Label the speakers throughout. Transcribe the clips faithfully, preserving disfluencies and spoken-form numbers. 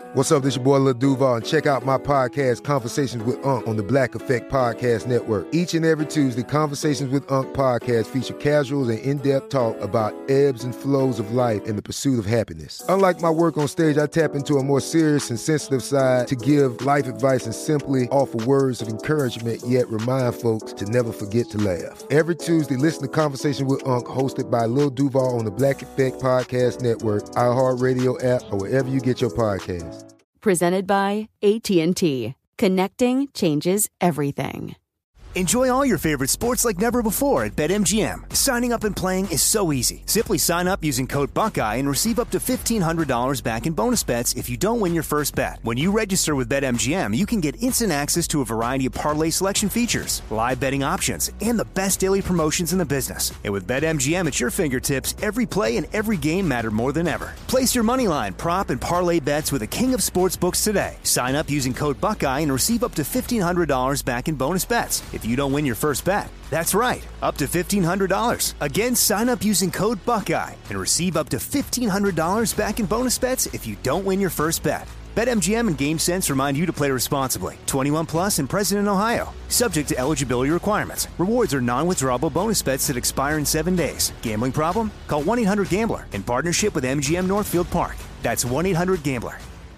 Speaker 1: What's up, this your boy Lil Duval, and check out my podcast, Conversations with Unc, on the Black Effect Podcast Network. Each and every Tuesday, Conversations with Unc podcast feature casuals and in-depth talk about ebbs and flows of life and the pursuit of happiness. Unlike my work on stage, I tap into a more serious and sensitive side to give life advice and simply offer words of encouragement, yet remind folks to never forget to laugh. Every Tuesday, listen to Conversations with Unc, hosted by Lil Duval on the Black Effect Podcast Network, iHeartRadio app, or wherever you get your podcasts.
Speaker 2: Presented by A T and T. Connecting changes everything.
Speaker 3: Enjoy all your favorite sports like never before at BetMGM. Signing up and playing is so easy. Simply sign up using code Buckeye and receive up to fifteen hundred dollars back in bonus bets if you don't win your first bet. When you register with BetMGM, you can get instant access to a variety of parlay selection features, live betting options, and the best daily promotions in the business. And with BetMGM at your fingertips, every play and every game matter more than ever. Place your moneyline, prop, and parlay bets with the king of sportsbooks today. Sign up using code Buckeye and receive up to fifteen hundred dollars back in bonus bets if you don't win your first bet. That's right, up to fifteen hundred dollars. Again, sign up using code Buckeye and receive up to fifteen hundred dollars back in bonus bets if you don't win your first bet. BetMGM and GameSense remind you to play responsibly. twenty-one plus and present in Ohio. Subject to eligibility requirements. Rewards are non-withdrawable bonus bets that expire in seven days. Gambling problem? Call one eight hundred gambler in partnership with M G M Northfield Park. That's one eight hundred gambler.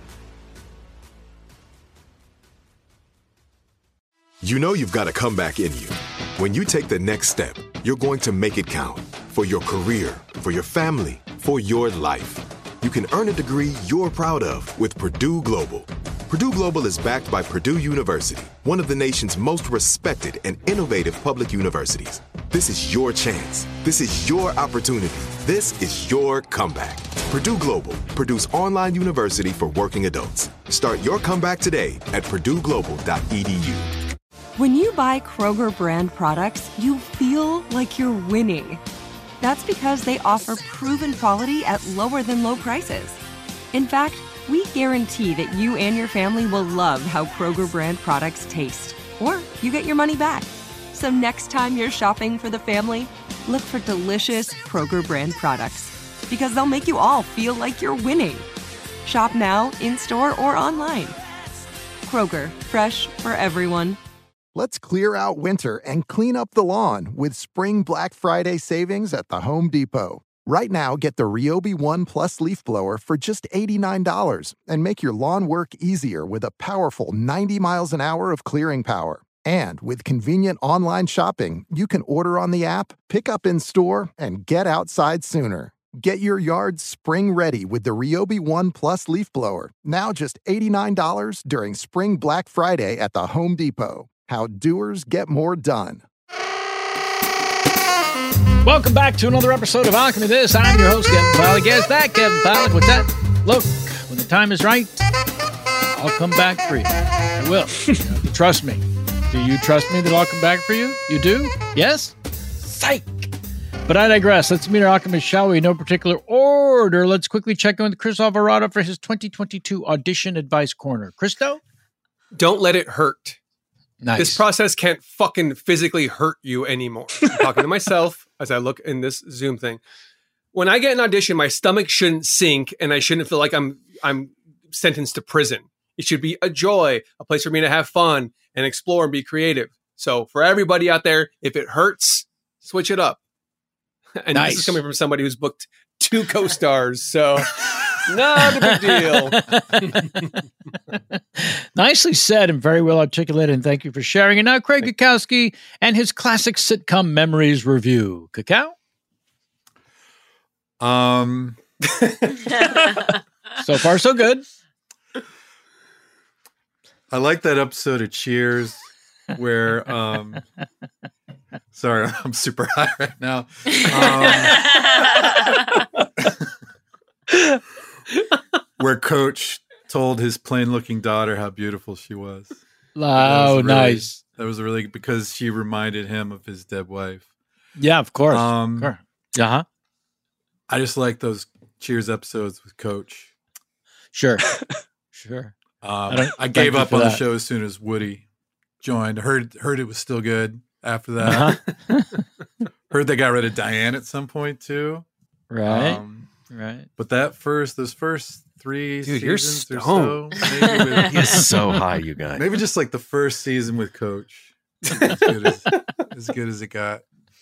Speaker 4: You know you've got a comeback in you. When you take the next step, you're going to make it count. For your career, for your family, for your life. You can earn a degree you're proud of with Purdue Global. Purdue Global is backed by Purdue University, one of the nation's most respected and innovative public universities. This is your chance. This is your opportunity. This is your comeback. Purdue Global, Purdue's online university for working adults. Start your comeback today at purdue global dot e d u.
Speaker 5: When you buy Kroger brand products, you feel like you're winning. That's because they offer proven quality at lower than low prices. In fact, we guarantee that you and your family will love how Kroger brand products taste, or you get your money back. So next time you're shopping for the family, look for delicious Kroger brand products, because they'll make you all feel like you're winning. Shop now, in-store, or online. Kroger, fresh for everyone.
Speaker 6: Let's clear out winter and clean up the lawn with Spring Black Friday savings at the Home Depot. Right now, get the Ryobi One Plus leaf blower for just eighty-nine dollars and make your lawn work easier with a powerful ninety miles an hour of clearing power. And with convenient online shopping, you can order on the app, pick up in store, and get outside sooner. Get your yard spring ready with the Ryobi One Plus leaf blower, now just eighty-nine dollars during Spring Black Friday at the Home Depot. How doers get more done.
Speaker 7: Welcome back to another episode of Alchemy This. I'm your host, Kevin Pollak. Guess that, Kevin Pollak. With that, look, when the time is right, I'll come back for you. I will. You have to trust me. Do you trust me that I'll come back for you? You do? Yes? Psych! But I digress. Let's meet our alchemist, shall we? No particular order. Let's quickly check in with Chris Alvarado for his twenty twenty-two Audition Advice Corner. Christo?
Speaker 8: Don't let it hurt.
Speaker 7: Nice.
Speaker 8: This process can't fucking physically hurt you anymore. I'm talking to myself as I look in this Zoom thing. When I get an audition, my stomach shouldn't sink and I shouldn't feel like I'm I'm sentenced to prison. It should be a joy, a place for me to have fun and explore and be creative. So for everybody out there, if it hurts, switch it up. And
Speaker 7: Nice.
Speaker 8: This is coming from somebody who's booked two co-stars. So not a big deal.
Speaker 7: Nicely said and very well articulated, and thank you for sharing. And now Craig Kukowski and his classic sitcom memories review. Cacao?
Speaker 9: Um,
Speaker 7: So far, so good.
Speaker 9: I like that episode of Cheers where, um, sorry, I'm super high right now. Um, where Coach told his plain-looking daughter how beautiful she was.
Speaker 7: Oh,
Speaker 9: really,
Speaker 7: nice.
Speaker 9: That was really because she reminded him of his dead wife.
Speaker 7: Yeah, of course.
Speaker 9: Um,
Speaker 7: of course. Uh-huh.
Speaker 9: I just like those Cheers episodes with Coach.
Speaker 7: Sure. Sure.
Speaker 9: Um,
Speaker 7: I
Speaker 9: I, gave
Speaker 7: thank you
Speaker 9: up
Speaker 7: for
Speaker 9: on the
Speaker 7: that.
Speaker 9: show as soon as Woody joined. Heard heard it was still good after that.
Speaker 7: Uh-huh.
Speaker 9: Heard they got rid of Diane at some point too.
Speaker 7: Right.
Speaker 9: Um,
Speaker 7: Right.
Speaker 9: But that first, those first three
Speaker 8: Dude, you're
Speaker 9: seasons or so,
Speaker 8: stoned.
Speaker 9: maybe with,
Speaker 10: He's so high, you guys.
Speaker 9: maybe just like the first season with Coach, as good as, as good as it got.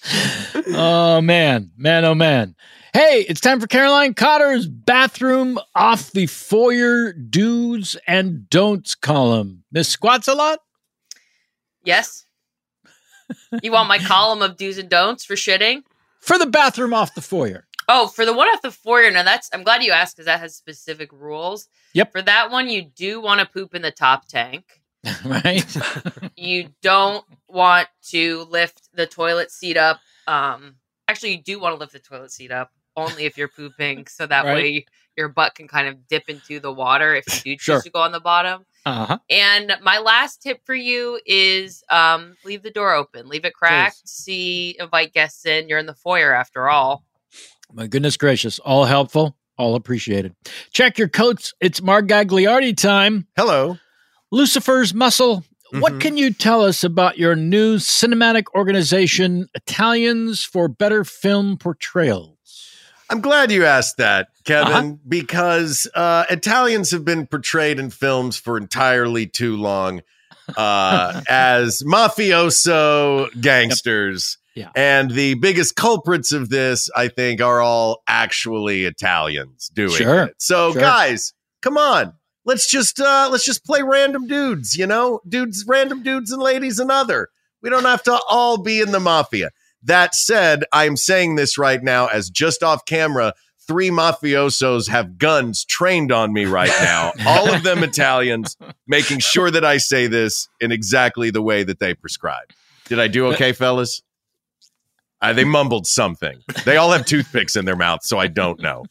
Speaker 7: Oh, man. Man, oh, man. Hey, it's time for Caroline Cotter's Bathroom Off the Foyer Do's and Don'ts column. Miss Squats a lot?
Speaker 11: Yes. You want my column of do's and don'ts for shitting?
Speaker 7: For the bathroom off the foyer.
Speaker 11: Oh, for the one off the foyer, now that's, I'm glad you asked because that has specific rules.
Speaker 7: Yep.
Speaker 11: For that one, you do want to poop in the top tank.
Speaker 7: Right?
Speaker 11: You don't want to lift the toilet seat up. Um, actually, you do want to lift the toilet seat up only if you're pooping, so that
Speaker 7: Right.
Speaker 11: way your butt can kind of dip into the water if you do choose
Speaker 7: Sure.
Speaker 11: to go on the bottom.
Speaker 7: Uh-huh.
Speaker 11: And my last tip for you is um, leave the door open. Leave it cracked. See, invite guests in. You're in the foyer after all.
Speaker 7: My goodness gracious. All helpful. All appreciated. Check your coats. It's Margagliardi time.
Speaker 10: Hello.
Speaker 7: Lucifer's Muscle. What
Speaker 10: Mhm.
Speaker 7: can you tell us about your new cinematic organization, Italians for Better Film Portrayals?
Speaker 10: I'm glad you asked that, Kevin,
Speaker 7: Uh-huh.
Speaker 10: because uh, Italians have been portrayed in films for entirely too long uh, as mafioso gangsters.
Speaker 7: Yep. Yeah.
Speaker 10: And the biggest culprits of this, I think, are all actually Italians doing
Speaker 7: Sure.
Speaker 10: it. So,
Speaker 7: Sure.
Speaker 10: guys, come on. Let's just uh, let's just play random dudes, you know? Dudes, random dudes and ladies and other. We don't have to all be in the mafia. That said, I'm saying this right now as just off camera, three mafiosos have guns trained on me right now, all of them Italians, making sure that I say this in exactly the way that they prescribe. Did I do okay, fellas? Uh, they mumbled something. They all have toothpicks in their mouths, so I don't know.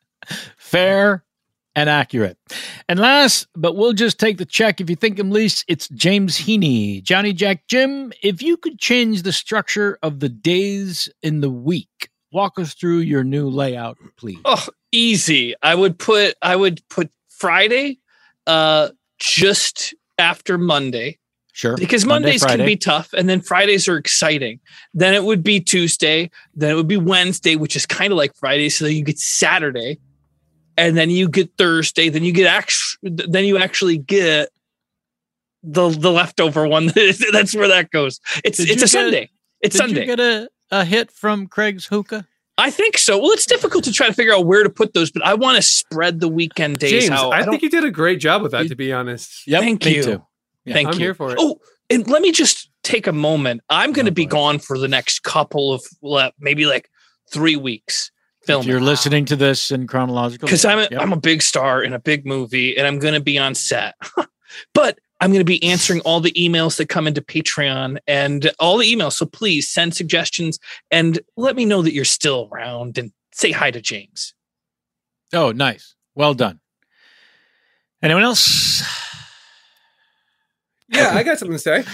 Speaker 7: Fair and accurate. And last, but we'll just take the check if you think him least, it's James Heaney. Johnny Jack Jim, if you could change the structure of the days in the week, walk us through your new layout, please.
Speaker 12: Oh, easy. I would put I would put Friday uh just after Monday.
Speaker 7: Sure.
Speaker 12: Because
Speaker 7: Monday,
Speaker 12: Mondays
Speaker 7: Friday.
Speaker 12: can be tough, and then Fridays are exciting. Then it would be Tuesday, then it would be Wednesday, which is kind of like Friday. So then you get Saturday, and then you get Thursday, then you get actually, then you actually get the the leftover one. That's where that goes. It's
Speaker 7: Did
Speaker 12: it's
Speaker 7: you
Speaker 12: a
Speaker 7: get-
Speaker 12: Sunday. It's
Speaker 7: Did
Speaker 12: Sunday.
Speaker 7: you get a, a hit from Craig's hookah?
Speaker 12: I think so. Well, it's difficult to try to figure out where to put those, but I want to spread the weekend days
Speaker 8: James,
Speaker 12: out.
Speaker 8: I,
Speaker 12: don't-
Speaker 8: think you did a great job with that, to be honest.
Speaker 7: Yep,
Speaker 12: Thank
Speaker 7: me
Speaker 12: you.
Speaker 7: too. Yeah,
Speaker 12: Thank
Speaker 8: I'm
Speaker 12: you.
Speaker 8: here for it.
Speaker 12: Oh, and let me just take a moment. I'm going to
Speaker 7: Oh,
Speaker 12: be
Speaker 7: boy.
Speaker 12: gone for the next couple of le- maybe like three weeks
Speaker 7: If
Speaker 12: filming.
Speaker 7: you're listening to this in chronological
Speaker 12: because I'm a,
Speaker 7: Yep.
Speaker 12: I'm a big star in a big movie, and I'm going to be on set. But I'm going to be answering all the emails that come into Patreon and all the emails. So please send suggestions and let me know that you're still around and say hi to James.
Speaker 7: Oh, nice. Well done. Anyone else?
Speaker 8: Yeah, I got something to say.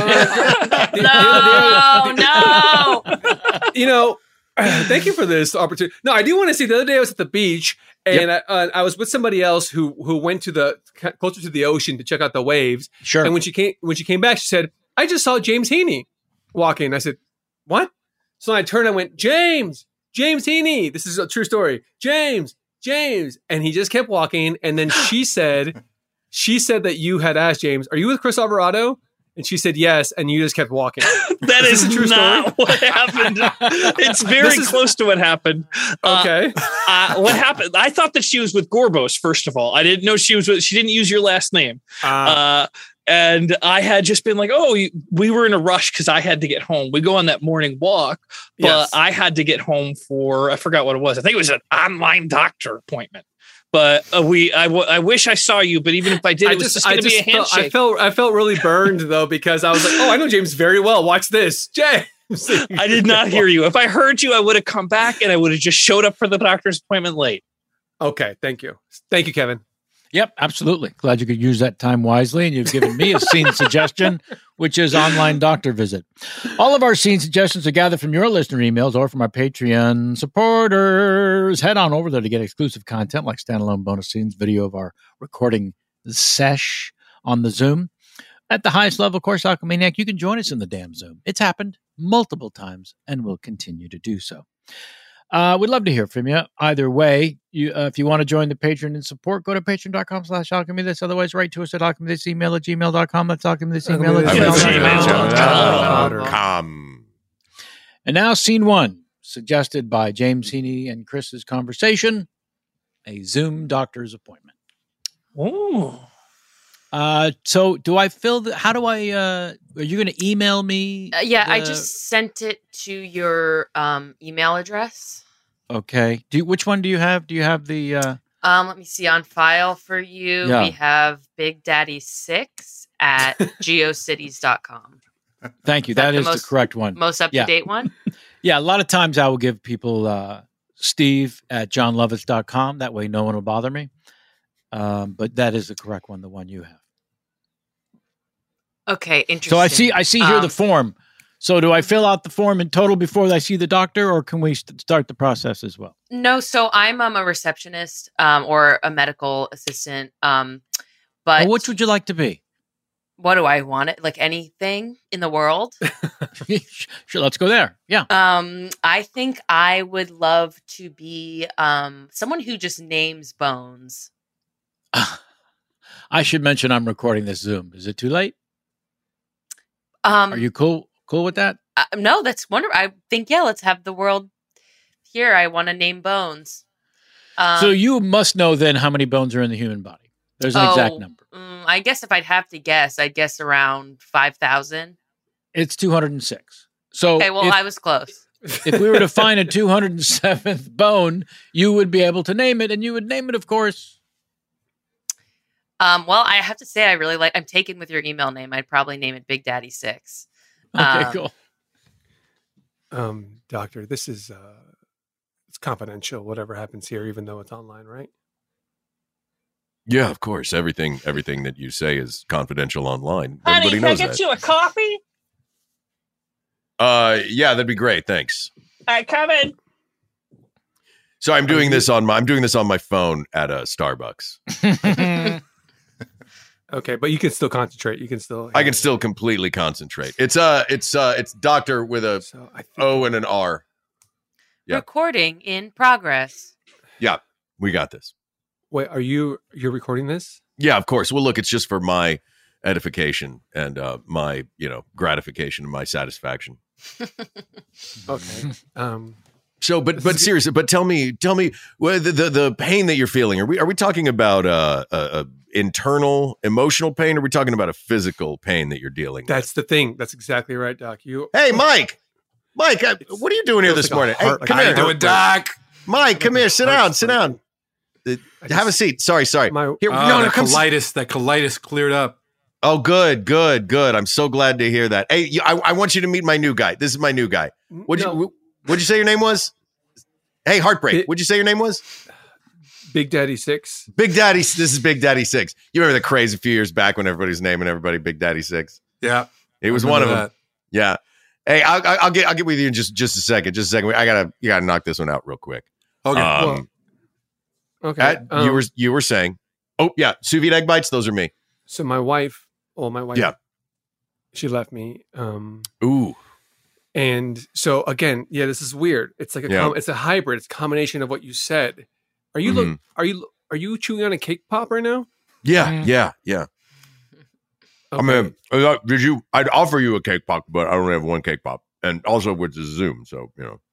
Speaker 11: No, no.
Speaker 8: You know, thank you for this opportunity. No, I do want to see. The other day I was at the beach and I, uh, I was with somebody else who who went to the closer to the ocean to check out the waves.
Speaker 7: Sure.
Speaker 8: And when she came when she came back, she said, "I just saw James Heaney walking." I said, "What?" So I turned. I went, "James, James Heaney. This is a true story. James, James." And he just kept walking. And then she said, she said that you had asked James, "Are you with Chris Alvarado?" And she said yes, and you just kept walking.
Speaker 12: That
Speaker 8: Is
Speaker 12: is,
Speaker 8: this a true
Speaker 12: not
Speaker 8: story?
Speaker 12: what happened. It's very
Speaker 8: This is-
Speaker 12: close to what happened. Uh,
Speaker 8: Okay.
Speaker 12: uh, what happened? I thought that she was with Gorbos, first of all. I didn't know she was with, she didn't use your last name.
Speaker 8: Uh,
Speaker 12: Uh, and I had just been like, oh, you, we were in a rush because I had to get home. We go on that morning walk, but
Speaker 8: Yes.
Speaker 12: I had to get home for, I forgot what it was. I think it was an online doctor appointment. But uh, we, I, w- I wish I saw you, but even if I did,
Speaker 8: I
Speaker 12: it was
Speaker 8: just,
Speaker 12: just
Speaker 8: I
Speaker 12: going to be a
Speaker 8: just felt, I
Speaker 12: handshake.
Speaker 8: felt, I felt really burned though because I was like, "Oh, I know James very well. Watch this, James."
Speaker 12: I did not hear you. If I heard you, I would have come back and I would have just showed up for the doctor's appointment late.
Speaker 8: Okay, thank you, thank you, Kevin.
Speaker 7: Yep, absolutely. Glad you could use that time wisely. And you've given me a scene suggestion, which is online doctor visit. All of our scene suggestions are gathered from your listener emails or from our Patreon supporters. Head on over there to get exclusive content like standalone bonus scenes, video of our recording sesh on the Zoom. At the highest level, of course, Alchemaniac, you can join us in the damn Zoom. It's happened multiple times and will continue to do so. Uh, we'd love to hear from you. Either way, you uh, if you want to join the Patreon and support, go to patreon.com slash alchemy this. Otherwise, write to us at alchemy this email at gmail dot com. That's alchemy this email at gmail dot
Speaker 10: com.
Speaker 7: And now, scene one, suggested by James Heaney and Chris's conversation, a Zoom doctor's appointment.
Speaker 12: Oh.
Speaker 7: Uh, so do I fill the, how do I, uh, are you going to email me?
Speaker 11: Uh, yeah,
Speaker 7: the,
Speaker 11: I just sent it to your um, email address.
Speaker 7: Okay. Do you, which one do you have? Do you have the, uh,
Speaker 11: Um, let me see on file for you.
Speaker 7: Yeah.
Speaker 11: We have Big Daddy six at geocities dot com.
Speaker 7: thank you.
Speaker 11: Is that
Speaker 7: That
Speaker 11: the
Speaker 7: is
Speaker 11: most-
Speaker 7: the correct one.
Speaker 11: Most up to
Speaker 7: Yeah.
Speaker 11: date one.
Speaker 7: Yeah. A lot of times I will give people, uh, Steve at john lovitz dot com. That way no one will bother me. Um, but that is the correct one, the one you have.
Speaker 11: Okay, interesting.
Speaker 7: So I see, I see here
Speaker 11: Um,
Speaker 7: the form. So do I fill out the form in total before I see the doctor, or can we st- start the process as well?
Speaker 11: No, so I'm um, a receptionist um, or a medical assistant. Um, but
Speaker 7: Well, which would you like to be?
Speaker 11: what do I want? It like anything in the world.
Speaker 7: Sure, let's go there. Yeah.
Speaker 11: Um, I think I would love to be um someone who just names bones.
Speaker 7: I should mention I'm recording this Zoom. Is it too late?
Speaker 11: Um,
Speaker 7: Are you cool? Cool with that?
Speaker 11: uh, no, that's wonderful. I think yeah, let's have the world here. I want to name bones. Um,
Speaker 7: so you must know then how many bones are in the human body. There's an
Speaker 11: oh,
Speaker 7: exact number.
Speaker 11: mm, I guess if I'd have to guess, I'd guess around five thousand.
Speaker 7: It's two hundred six. So
Speaker 11: Okay, well,
Speaker 7: if,
Speaker 11: I was close.
Speaker 7: if we were to find a two hundred seventh bone, you would be able to name it, and you would name it, of course.
Speaker 11: Um, well, I have to say, I really like. I'm taken with your email name. I'd probably name it Big Daddy Six.
Speaker 7: Okay,
Speaker 11: Um,
Speaker 7: cool.
Speaker 8: Um, doctor, this is uh, it's confidential. Whatever happens here, even though it's online, right?
Speaker 10: Yeah, of course. Everything everything that you say is confidential online.
Speaker 12: Honey,
Speaker 10: Everybody
Speaker 12: can I
Speaker 10: knows
Speaker 12: get
Speaker 10: that.
Speaker 12: you a coffee?
Speaker 10: Uh, yeah, that'd be great. Thanks.
Speaker 12: I come in.
Speaker 10: So I'm doing this on my I'm doing this on my phone at a Starbucks.
Speaker 8: Okay, but you can still concentrate. You can still.
Speaker 10: I can still completely concentrate. It's uh it's uh it's doctor with a
Speaker 8: So I think,
Speaker 10: O and an R. Yeah.
Speaker 11: Recording in progress.
Speaker 10: Yeah, we got this.
Speaker 8: wait, are you you're recording this?
Speaker 10: Yeah, of course. Well, look, it's just for my edification and uh my, you know, gratification and my satisfaction.
Speaker 8: Okay. Um,
Speaker 10: So, but but seriously, but tell me, tell me, well, the, the the pain that you're feeling. Are we are we talking about uh, a, a internal emotional pain? Or are we talking about a physical pain that you're dealing with?
Speaker 8: that's the thing. That's exactly right, Doc. You.
Speaker 10: Hey, Mike, Mike, I, what are you doing here
Speaker 8: feels
Speaker 10: this
Speaker 8: like a
Speaker 10: morning? Hey,
Speaker 8: heart- like
Speaker 10: come
Speaker 8: a
Speaker 10: here,
Speaker 8: heartbreak.
Speaker 9: Doc?
Speaker 10: Mike, come here, sit down, sit down. Uh,
Speaker 8: I
Speaker 10: Have a
Speaker 8: just-
Speaker 10: seat. Sorry, sorry.
Speaker 8: My,
Speaker 10: Here,
Speaker 9: Oh,
Speaker 10: no, no,
Speaker 9: the
Speaker 10: come. sit-
Speaker 9: colitis, that colitis cleared up.
Speaker 10: Oh, good, good, good. I'm so glad to hear that. Hey, you, I, I want you to meet my new guy. This is my new guy. What'd
Speaker 8: no,
Speaker 10: you What'd you say your name was? Hey, Heartbreak.
Speaker 8: It-
Speaker 10: What'd you say your name was?
Speaker 8: Big Daddy Six.
Speaker 10: Big Daddy. This is Big Daddy Six. You remember the craze a few years back when everybody's naming everybody Big Daddy Six?
Speaker 9: Yeah.
Speaker 10: He was
Speaker 9: I
Speaker 10: one of
Speaker 9: remember
Speaker 10: them. Yeah. Hey, I'll, I'll I'll get I'll get with you in just just a second. Just a second. I gotta you gotta knock this one out real quick.
Speaker 9: that. Okay.
Speaker 10: Um,
Speaker 8: Okay.
Speaker 10: at-
Speaker 8: um,
Speaker 10: you were you were saying. Oh yeah, sous vide egg bites. Those are me.
Speaker 8: so my wife. Well, my wife.
Speaker 10: Yeah.
Speaker 8: She left me. Um,
Speaker 10: Ooh.
Speaker 8: and so again, yeah, this is weird. It's like a
Speaker 10: Yeah.
Speaker 8: com- it's a hybrid. It's a combination of what you said. Are you look? Are you are you chewing on a cake pop right now?
Speaker 10: Yeah,
Speaker 7: Mm.
Speaker 10: yeah, yeah. I mean, uh, did you? I'd offer you a cake pop, but I only have one cake pop, and also with the Zoom. So you know.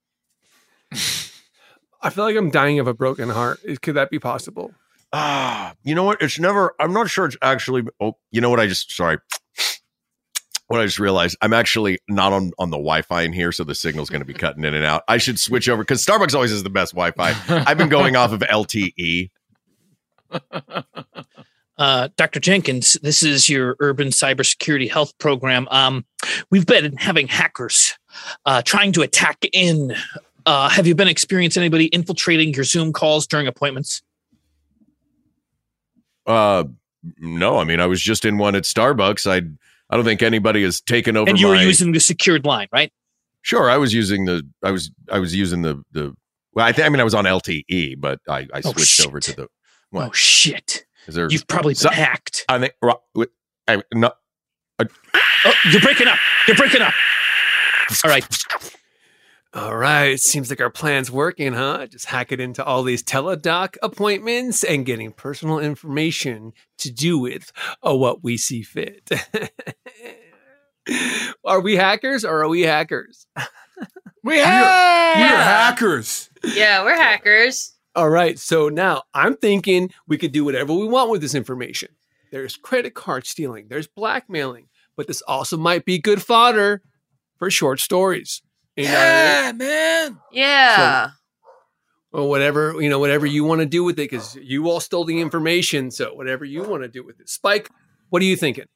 Speaker 8: I feel like I'm dying of a broken heart. Is- Could that be possible?
Speaker 10: Ah, you know what? It's never. I'm not sure it's actually. Oh, you know what? I just sorry. What I just realized, I'm actually not on on the Wi-Fi in here, so the signal's going to be cutting in and out. I should switch over because Starbucks always has the best Wi-Fi. I've been going off of L T E.
Speaker 12: Uh, Doctor Jenkins, this is your urban cybersecurity health program. Um, we've been having hackers uh, trying to attack in. Uh, have you been experiencing anybody infiltrating your Zoom calls during appointments?
Speaker 10: Uh, no, I mean I was just in one at Starbucks. I I don't think anybody has taken over.
Speaker 12: And you were
Speaker 10: my-
Speaker 12: using the secured line, right?
Speaker 10: Sure, I was using the. I was I was using the the. Well, I think I mean I was on L T E, but I I
Speaker 12: Oh,
Speaker 10: switched
Speaker 12: shit.
Speaker 10: over to the. What?
Speaker 12: Oh, shit.
Speaker 10: Is there?
Speaker 12: You've probably been
Speaker 10: So-
Speaker 12: hacked.
Speaker 10: I think. ro- wait, I, no,
Speaker 12: Oh, you're breaking up. You're breaking up. All right.
Speaker 8: All right. Seems like our plan's working, huh? Just hack it into all these teledoc appointments and getting personal information to do with uh, what we see fit. Are we hackers or are we hackers?
Speaker 7: We
Speaker 9: We're,
Speaker 7: have.
Speaker 9: we're hackers.
Speaker 11: Yeah, we're hackers.
Speaker 8: All right. So now I'm thinking we could do whatever we want with this information. There's credit card stealing. There's blackmailing. But this also might be good fodder for short stories. You know what I mean?
Speaker 7: Yeah, man.
Speaker 11: Yeah.
Speaker 8: Or whatever, you know, whatever you want to do with it, because you all stole the information. So whatever you want to do with it. Spike, what are you thinking?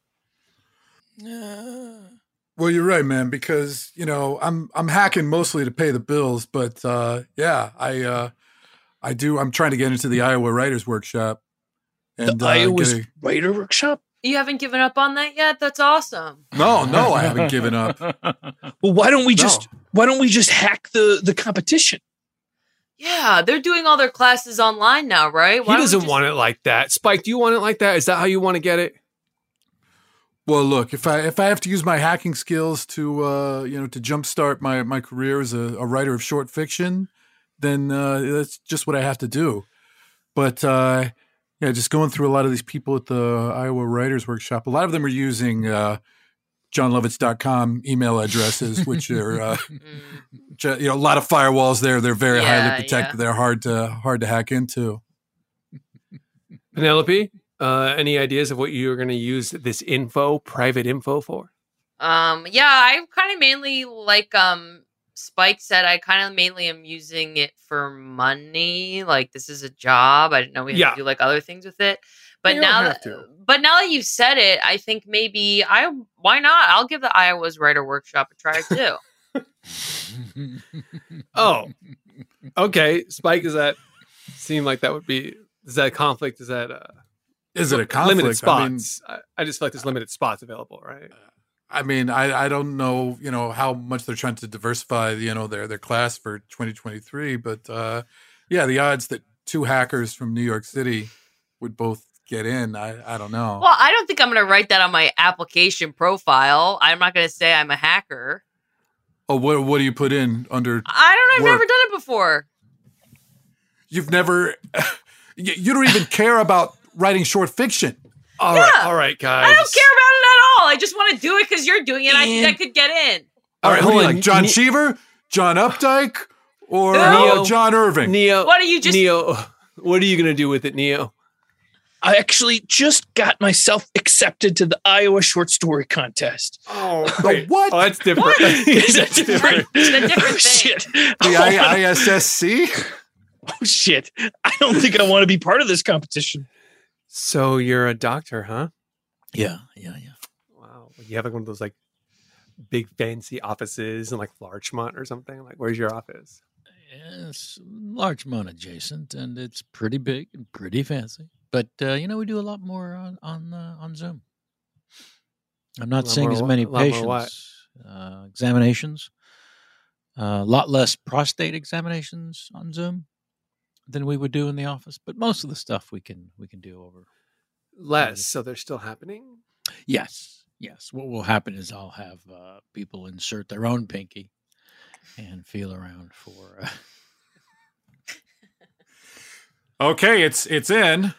Speaker 9: Well, you're right, man, because, you know, I'm I'm hacking mostly to pay the bills, but uh, yeah, I uh, I do I'm trying to get into the Iowa Writers Workshop. And
Speaker 12: The
Speaker 9: uh,
Speaker 12: Iowa's
Speaker 9: get a-
Speaker 12: Writer Workshop?
Speaker 11: You haven't given up on that yet? That's awesome.
Speaker 9: No, no, I haven't given up.
Speaker 12: Well, why don't we just
Speaker 9: No.
Speaker 12: why don't we just hack the the competition?
Speaker 11: Yeah, they're doing all their classes online now, right?
Speaker 8: He doesn't want it like that. Spike, do you want it like that? Is that how you want to get it?
Speaker 9: Well, look, if I if I have to use my hacking skills to uh, you know to jumpstart my my career as a, a writer of short fiction, then uh, that's just what I have to do. But uh, yeah, just going through a lot of these people at the Iowa Writers Workshop, a lot of them are using uh, john lovitz dot com email addresses, which are uh, ju- you know a lot of firewalls there. They're very
Speaker 11: Yeah,
Speaker 9: highly protected.
Speaker 11: yeah.
Speaker 9: They're hard to hard to hack into.
Speaker 8: Penelope, uh, any ideas of what you're going to use this info, private info for?
Speaker 11: Um, yeah, I kind of mainly like um Spike said, I kind of mainly am using it for money. Like this is a job. I didn't know we had
Speaker 8: Yeah.
Speaker 11: to do like other things with it. But
Speaker 8: You don't
Speaker 11: now
Speaker 8: have
Speaker 11: that
Speaker 8: to.
Speaker 11: but now that you've said it, I think maybe I why not? I'll give the Iowa's Writer Workshop a try too.
Speaker 8: Oh, okay. Spike, does that seem like that would be, is that a conflict? Is that uh,
Speaker 9: Is it a conflict?
Speaker 8: limited
Speaker 9: I mean,
Speaker 8: spots? I, I just feel like there's limited spots available, right?
Speaker 9: I mean, I, I don't know, you know, how much they're trying to diversify, you know, their their class for twenty twenty-three, but uh, yeah, the odds that two hackers from New York City would both get in, I, I don't know.
Speaker 11: Well, I don't think I'm going to write that on my application profile. I'm not going to say I'm a hacker.
Speaker 9: Oh, what what do you put in under?
Speaker 11: I don't know. I've
Speaker 9: work?
Speaker 11: never done it before.
Speaker 9: You've never, you, you don't even care about writing short fiction.
Speaker 8: All right,
Speaker 11: Yeah.
Speaker 8: all right, guys.
Speaker 11: I don't care about it at all. I just want to do it because you're doing it. And I think I
Speaker 12: And-
Speaker 11: could get in.
Speaker 9: All right,
Speaker 8: right,
Speaker 9: who do you
Speaker 8: hold on.
Speaker 9: like, John
Speaker 8: Ne-
Speaker 9: Cheever, John Updike, or
Speaker 8: Neo.
Speaker 9: uh, John Irving?
Speaker 8: Neo,
Speaker 11: What are you just-
Speaker 8: Neo, what are you going to do with it, Neo?
Speaker 12: I actually just got myself accepted to the Iowa Short Story Contest.
Speaker 8: Oh,
Speaker 9: The what?
Speaker 8: Oh, that's different.
Speaker 12: Is that
Speaker 8: That's
Speaker 12: different?
Speaker 11: It's a different
Speaker 12: Oh,
Speaker 11: thing.
Speaker 12: shit.
Speaker 9: The
Speaker 12: Oh,
Speaker 9: I- ISSC?
Speaker 12: oh, shit. I don't think I want to be part of this competition.
Speaker 8: So you're a doctor, huh?
Speaker 7: Yeah, yeah, yeah.
Speaker 8: Wow. You have like one of those like big fancy offices in like Larchmont or something? Like, where's your office?
Speaker 7: It's Larchmont adjacent, and it's pretty big and pretty fancy. But uh, you know, we do a lot more on on uh, on Zoom. I'm not
Speaker 8: lot
Speaker 7: seeing
Speaker 8: more
Speaker 7: as
Speaker 8: wha-
Speaker 7: many
Speaker 8: a lot more what?
Speaker 7: patients, uh, examinations, a lot less prostate examinations on Zoom than we would do in the office. But most of the stuff we can we can do over.
Speaker 8: Less. So they're still happening?
Speaker 7: Yes, yes. What will happen is I'll have uh, people insert their own pinky and feel around for. Uh,
Speaker 9: Okay, it's it's in.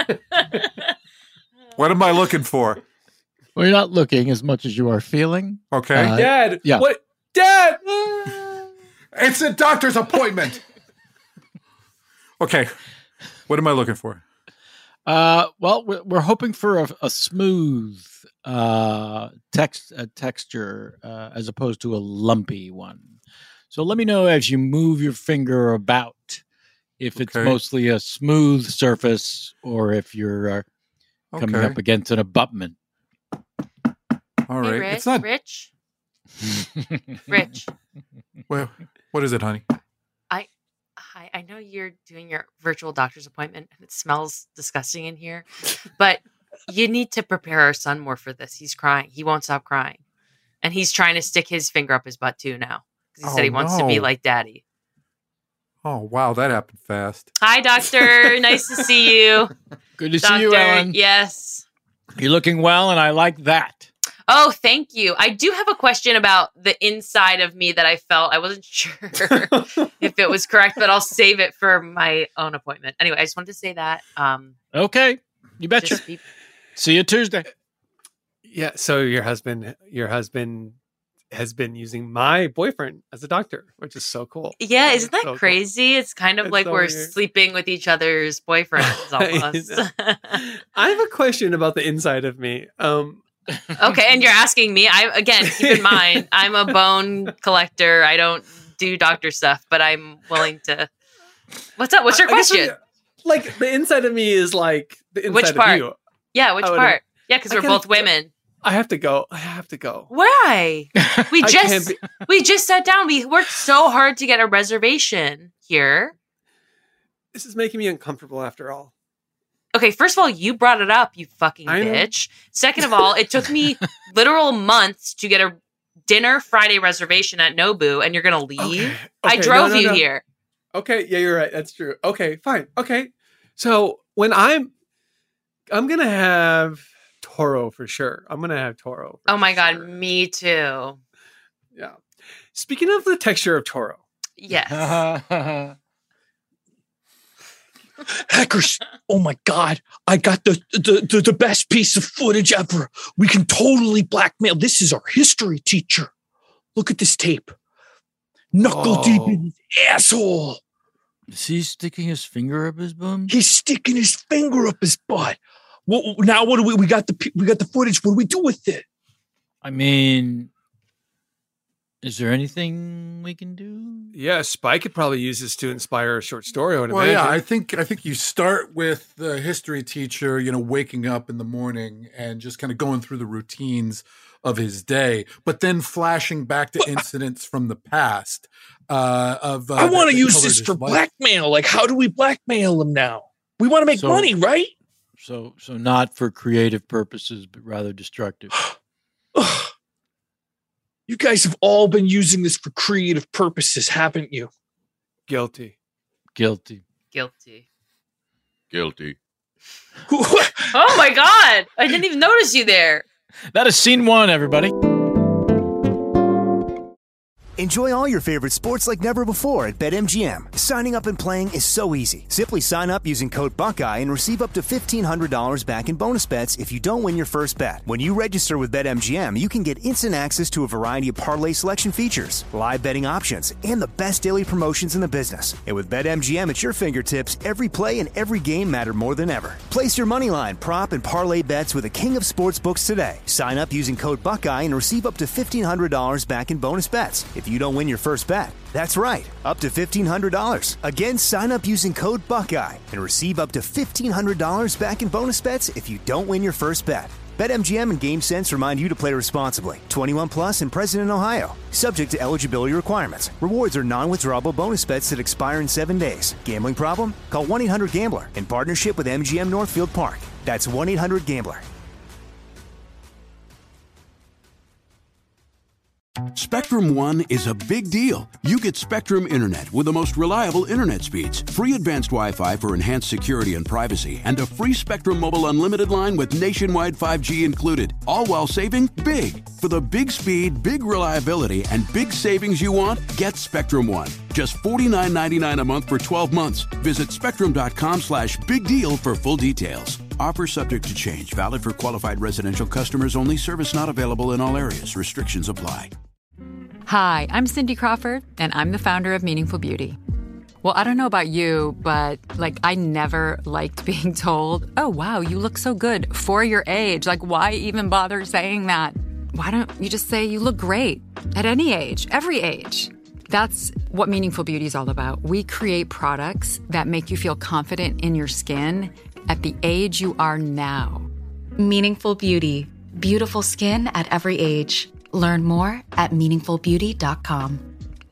Speaker 9: What am I looking for?
Speaker 7: well, you're not looking as much as you are feeling.
Speaker 9: Okay.
Speaker 7: Uh,
Speaker 8: Dad.
Speaker 7: yeah.
Speaker 8: What? Dad.
Speaker 9: It's a doctor's appointment. Okay. What am I looking for?
Speaker 7: Uh, well, we're, we're hoping for a, a smooth uh, text uh, texture uh, as opposed to a lumpy one. So let me know as you move your finger about if it's
Speaker 9: Okay.
Speaker 7: mostly a smooth surface or if you're uh, coming
Speaker 9: Okay.
Speaker 7: up against an abutment.
Speaker 9: All
Speaker 11: Hey,
Speaker 9: right.
Speaker 11: Rich,
Speaker 9: It's not.
Speaker 11: Rich. Rich.
Speaker 9: Well, what is it, honey?
Speaker 11: Hi, I know you're doing your virtual doctor's appointment and it smells disgusting in here, but you need to prepare our son more for this. He's crying. He won't stop crying. And he's trying to stick his finger up his butt too now because he said
Speaker 9: Oh,
Speaker 11: he wants to be
Speaker 9: no.
Speaker 11: like daddy.
Speaker 9: Oh, wow, that happened fast.
Speaker 11: Hi, doctor. Nice to see you.
Speaker 7: Good to
Speaker 11: Doctor,
Speaker 7: see you, Ellen.
Speaker 11: yes.
Speaker 7: You're looking well, and I like that.
Speaker 11: Oh, thank you. I do have a question about the inside of me that I felt. I wasn't sure if it was correct, but I'll save it for my own appointment. Anyway, I just wanted to say that. Um,
Speaker 7: okay. You betcha.
Speaker 11: Be-
Speaker 7: See you Tuesday.
Speaker 8: Yeah. So your husband, your husband has been using my boyfriend as a doctor, which is so cool.
Speaker 11: Yeah. Isn't that
Speaker 8: so
Speaker 11: crazy? Cool. It's kind of
Speaker 8: it's
Speaker 11: like
Speaker 8: so
Speaker 11: we're
Speaker 8: weird.
Speaker 11: sleeping with each other's boyfriends almost.
Speaker 8: I have a question about the inside of me. Um,
Speaker 11: Okay, and you're asking me. I again, keep in mind, I'm a bone collector. I don't do doctor stuff, but I'm willing to. What's up? What's your
Speaker 8: I guess
Speaker 11: question?
Speaker 8: we- like the inside of me is like the inside
Speaker 11: Which part?
Speaker 8: of you.
Speaker 11: Yeah, which
Speaker 8: I would-
Speaker 11: part? Yeah, because
Speaker 8: I
Speaker 11: we're
Speaker 8: gotta-
Speaker 11: both women.
Speaker 8: I have to go. I have to go.
Speaker 11: Why? We
Speaker 8: I
Speaker 11: just
Speaker 8: can't be-
Speaker 11: we just sat down. We worked so hard to get a reservation here.
Speaker 8: This is making me uncomfortable after all.
Speaker 11: Okay, first of all, you brought it up, you fucking
Speaker 8: I know.
Speaker 11: bitch. Second of all, it took me literal months to get a dinner Friday reservation at Nobu, and you're gonna leave.
Speaker 8: Okay,
Speaker 11: I
Speaker 8: okay,
Speaker 11: drove
Speaker 8: no, no,
Speaker 11: you
Speaker 8: no.
Speaker 11: here.
Speaker 8: Okay, yeah, you're right. That's true. Okay, fine. Okay. So when I'm I'm gonna have Toro for sure. I'm gonna have Toro. for
Speaker 11: Oh my god,
Speaker 8: sure.
Speaker 11: me too.
Speaker 8: Yeah. Speaking of the texture of Toro.
Speaker 11: Yes.
Speaker 12: Hackers! Oh my god! I got the, the the the best piece of footage ever. We can totally blackmail. This is our history teacher. Look at this tape. Knuckle
Speaker 8: Oh.
Speaker 12: deep in his asshole.
Speaker 13: Is he sticking his finger up his bum?
Speaker 12: He's sticking his finger up his butt. Well, now what do we? We got the p- we got the footage. What do we do with it?
Speaker 13: I mean, is there anything we can do?
Speaker 8: Yeah, Spike could probably use this to inspire a short story. I would
Speaker 9: Well,
Speaker 8: imagine.
Speaker 9: yeah, I think I think you start with the history teacher, you know, waking up in the morning and just kind of going through the routines of his day, but then flashing back to incidents from the past. Uh, of uh,
Speaker 12: I want
Speaker 9: that-
Speaker 12: to
Speaker 9: that
Speaker 12: use
Speaker 9: colored
Speaker 12: this
Speaker 9: his
Speaker 12: for
Speaker 9: life.
Speaker 12: blackmail. Like, how do we blackmail him now? We want to make
Speaker 13: So-
Speaker 12: money, right?
Speaker 13: So, so not for creative purposes, but rather destructive.
Speaker 12: Ugh. You guys have all been using this for creative purposes, haven't you?
Speaker 8: Guilty.
Speaker 13: Guilty.
Speaker 11: Guilty.
Speaker 14: Guilty.
Speaker 11: Oh my god! I didn't even notice you there.
Speaker 13: That is scene one, everybody.
Speaker 3: Enjoy all your favorite sports like never before at BetMGM. Signing up and playing is so easy. Simply sign up using code Buckeye and receive up to fifteen hundred dollars back in bonus bets if you don't win your first bet. When you register with BetMGM, you can get instant access to a variety of parlay selection features, live betting options, and the best daily promotions in the business. And with BetMGM at your fingertips, every play and every game matter more than ever. Place your moneyline, prop, and parlay bets with the king of sportsbooks today. Sign up using code Buckeye and receive up to fifteen hundred dollars back in bonus bets if you don't win your first bet. That's right, up to fifteen hundred dollars. Again, sign up using code Buckeye and receive up to fifteen hundred dollars back in bonus bets if you don't win your first bet. BetMGM and GameSense remind you to play responsibly. twenty-one plus and present in Ohio. Subject to eligibility requirements. Rewards are non-withdrawable bonus bets that expire in seven days. Gambling problem? Call one eight hundred gambler in partnership with M G M Northfield Park. That's one eight hundred gambler.
Speaker 15: Spectrum One is a big deal. You get Spectrum Internet with the most reliable internet speeds, free advanced Wi-Fi for enhanced security and privacy, and a free Spectrum Mobile Unlimited line with nationwide five G included, all while saving big. For the big speed, big reliability, and big savings you want, get Spectrum One. Just forty-nine ninety-nine a month for twelve months. Visit spectrum.com slash big deal for full details. Offer subject to change. Valid for qualified residential customers only. Service not available in all areas. Restrictions apply.
Speaker 16: Hi, I'm Cindy Crawford, and I'm the founder of Meaningful Beauty. Well, I don't know about you, but like I never liked being told, oh, wow, you look so good for your age. Like, why even bother saying that? Why don't you just say you look great at any age, every age? That's what Meaningful Beauty is all about. We create products that make you feel confident in your skin at the age you are now.
Speaker 17: Meaningful Beauty. Beautiful skin at every age. Learn more at meaningful beauty dot com.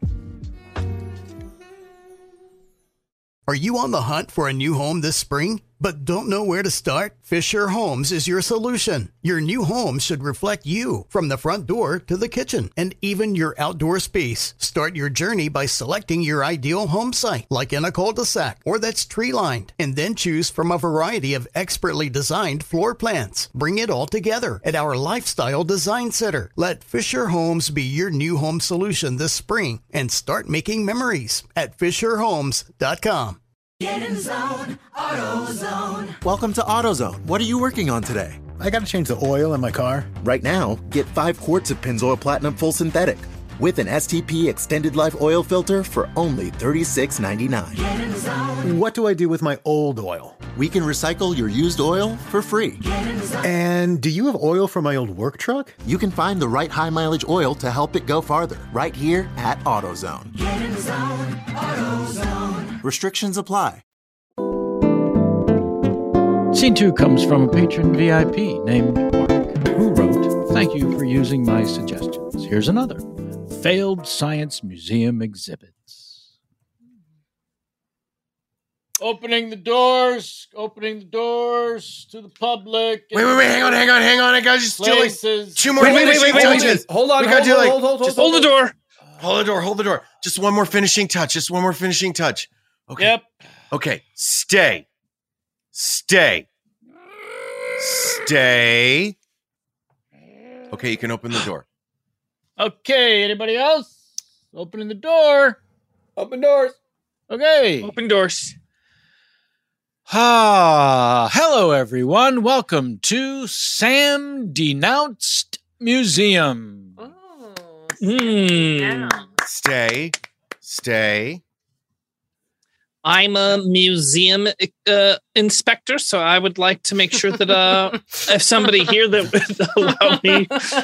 Speaker 18: Are you on the hunt for a new home this spring? but don't know where to start? Fisher Homes is your solution. Your new home should reflect you, from the front door to the kitchen and even your outdoor space. Start your journey by selecting your ideal home site, like in a cul-de-sac or that's tree-lined, and then choose from a variety of expertly designed floor plans. Bring it all together at our Lifestyle Design Center. Let Fisher Homes be your new home solution this spring and start making memories at fisher homes dot com.
Speaker 19: Get in zone, AutoZone.
Speaker 20: Welcome to AutoZone. What are you working on today?
Speaker 21: I got to change the oil in my car.
Speaker 20: Right now, get five quarts of Pennzoil Platinum Full Synthetic with an S T P Extended Life Oil Filter for only thirty-six ninety-nine.
Speaker 19: Get in zone.
Speaker 21: What do I do with my old oil?
Speaker 20: We can recycle your used oil for free.
Speaker 19: Get in zone.
Speaker 21: And do you have oil for my old work truck?
Speaker 20: You can find the right high mileage oil to help it go farther right here at AutoZone.
Speaker 19: Get in zone, AutoZone.
Speaker 20: Restrictions apply.
Speaker 7: Scene two comes from a patron V I P named Mark, who wrote, "Thank you for using my suggestions. Here's another. Failed Science Museum exhibits." Opening the doors, opening the doors to the public.
Speaker 10: Wait, wait, wait, hang on, hang on, hang on. I got just do like two more
Speaker 8: Wait, wait,
Speaker 10: finishing
Speaker 8: wait, wait, wait,
Speaker 10: touches.
Speaker 8: wait. Hold on,
Speaker 10: We gotta
Speaker 8: hold
Speaker 10: do
Speaker 8: on,
Speaker 10: like
Speaker 8: hold, hold,
Speaker 10: just
Speaker 8: hold,
Speaker 12: Hold the door.
Speaker 10: Hold the door, hold the door. Just one more finishing touch. Just one more finishing touch. Okay.
Speaker 7: Yep.
Speaker 10: Okay. Stay. Stay. Stay. Okay, you can open the door.
Speaker 7: Okay, anybody else? Opening the door.
Speaker 8: Open doors.
Speaker 7: Okay.
Speaker 12: Open doors.
Speaker 7: Ah, hello everyone. Welcome to Sam Denounced Museum.
Speaker 12: Hmm.
Speaker 10: Stay. Stay.
Speaker 12: I'm a museum uh, inspector, so I would like to make sure that uh, if somebody here that would allow me,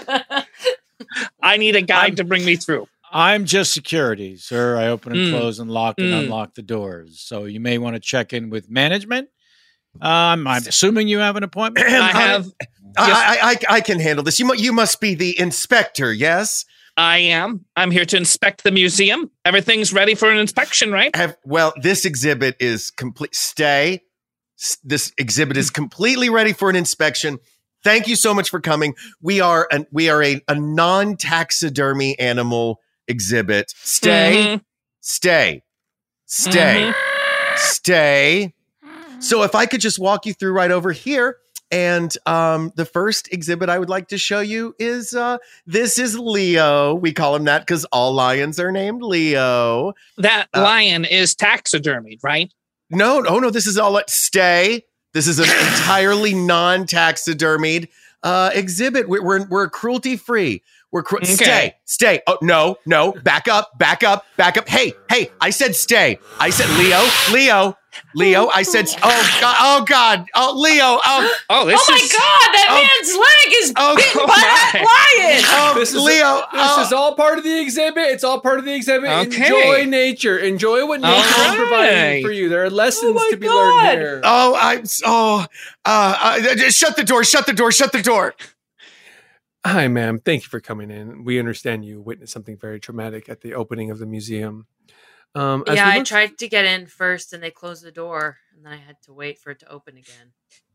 Speaker 12: I need a guide
Speaker 7: I'm,
Speaker 12: to bring me through.
Speaker 7: I'm just security, sir. I open and
Speaker 12: Mm.
Speaker 7: close and lock and
Speaker 12: Mm.
Speaker 7: unlock the doors. So you may want to check in with management. Um, I'm assuming you have an appointment.
Speaker 12: I have.
Speaker 10: I,
Speaker 12: Yes.
Speaker 10: I, I, I can handle this. You, mu- you must be the inspector, yes?
Speaker 12: I am. I'm here to inspect the museum. Everything's ready for an inspection, right?
Speaker 10: Have, well, this exhibit is complete. Stay. S- This exhibit is completely ready for an inspection. Thank you so much for coming. We are an, we are a, a non-taxidermy animal exhibit. Stay.
Speaker 12: Mhm.
Speaker 10: Stay. Stay. Stay. So if I could just walk you through right over here. And um, the first exhibit I would like to show you is uh, this is Leo. We call him that because all lions are named Leo.
Speaker 12: That
Speaker 10: Uh,
Speaker 12: lion is taxidermied, right?
Speaker 10: No, no, no. This is all at stay. This is an entirely non-taxidermied uh, exhibit. We're we're, we're cruelty free. We're cru-
Speaker 12: Okay.
Speaker 10: stay, stay. Oh no, no. Back up, back up, back up. Hey, hey. I said stay. I said Leo, Leo, Leo. I said. Oh God. Oh God. Oh Leo. Oh.
Speaker 12: Oh, this
Speaker 11: oh my
Speaker 12: is.
Speaker 11: God, that
Speaker 10: Oh.
Speaker 11: man's leg is
Speaker 10: Oh,
Speaker 11: bitten
Speaker 10: oh
Speaker 11: by that lion.
Speaker 10: Oh,
Speaker 8: This is
Speaker 10: Leo.
Speaker 8: This
Speaker 10: oh.
Speaker 8: is all part of the exhibit. It's all part of the exhibit.
Speaker 12: Okay.
Speaker 8: Enjoy nature. Enjoy what nature
Speaker 12: All
Speaker 8: is providing
Speaker 12: right.
Speaker 8: for you. There are lessons
Speaker 11: Oh my
Speaker 8: to be
Speaker 11: God.
Speaker 8: learned here.
Speaker 10: Oh, I'm oh, uh, uh, just shut the door, shut the door, shut the door.
Speaker 8: Hi, ma'am. Thank you for coming in. We understand you witnessed something very traumatic at the opening of the museum. Um, as
Speaker 11: Yeah,
Speaker 8: we
Speaker 11: I
Speaker 8: look-
Speaker 11: tried to get in first and they closed the door and then I had to wait for it to open again.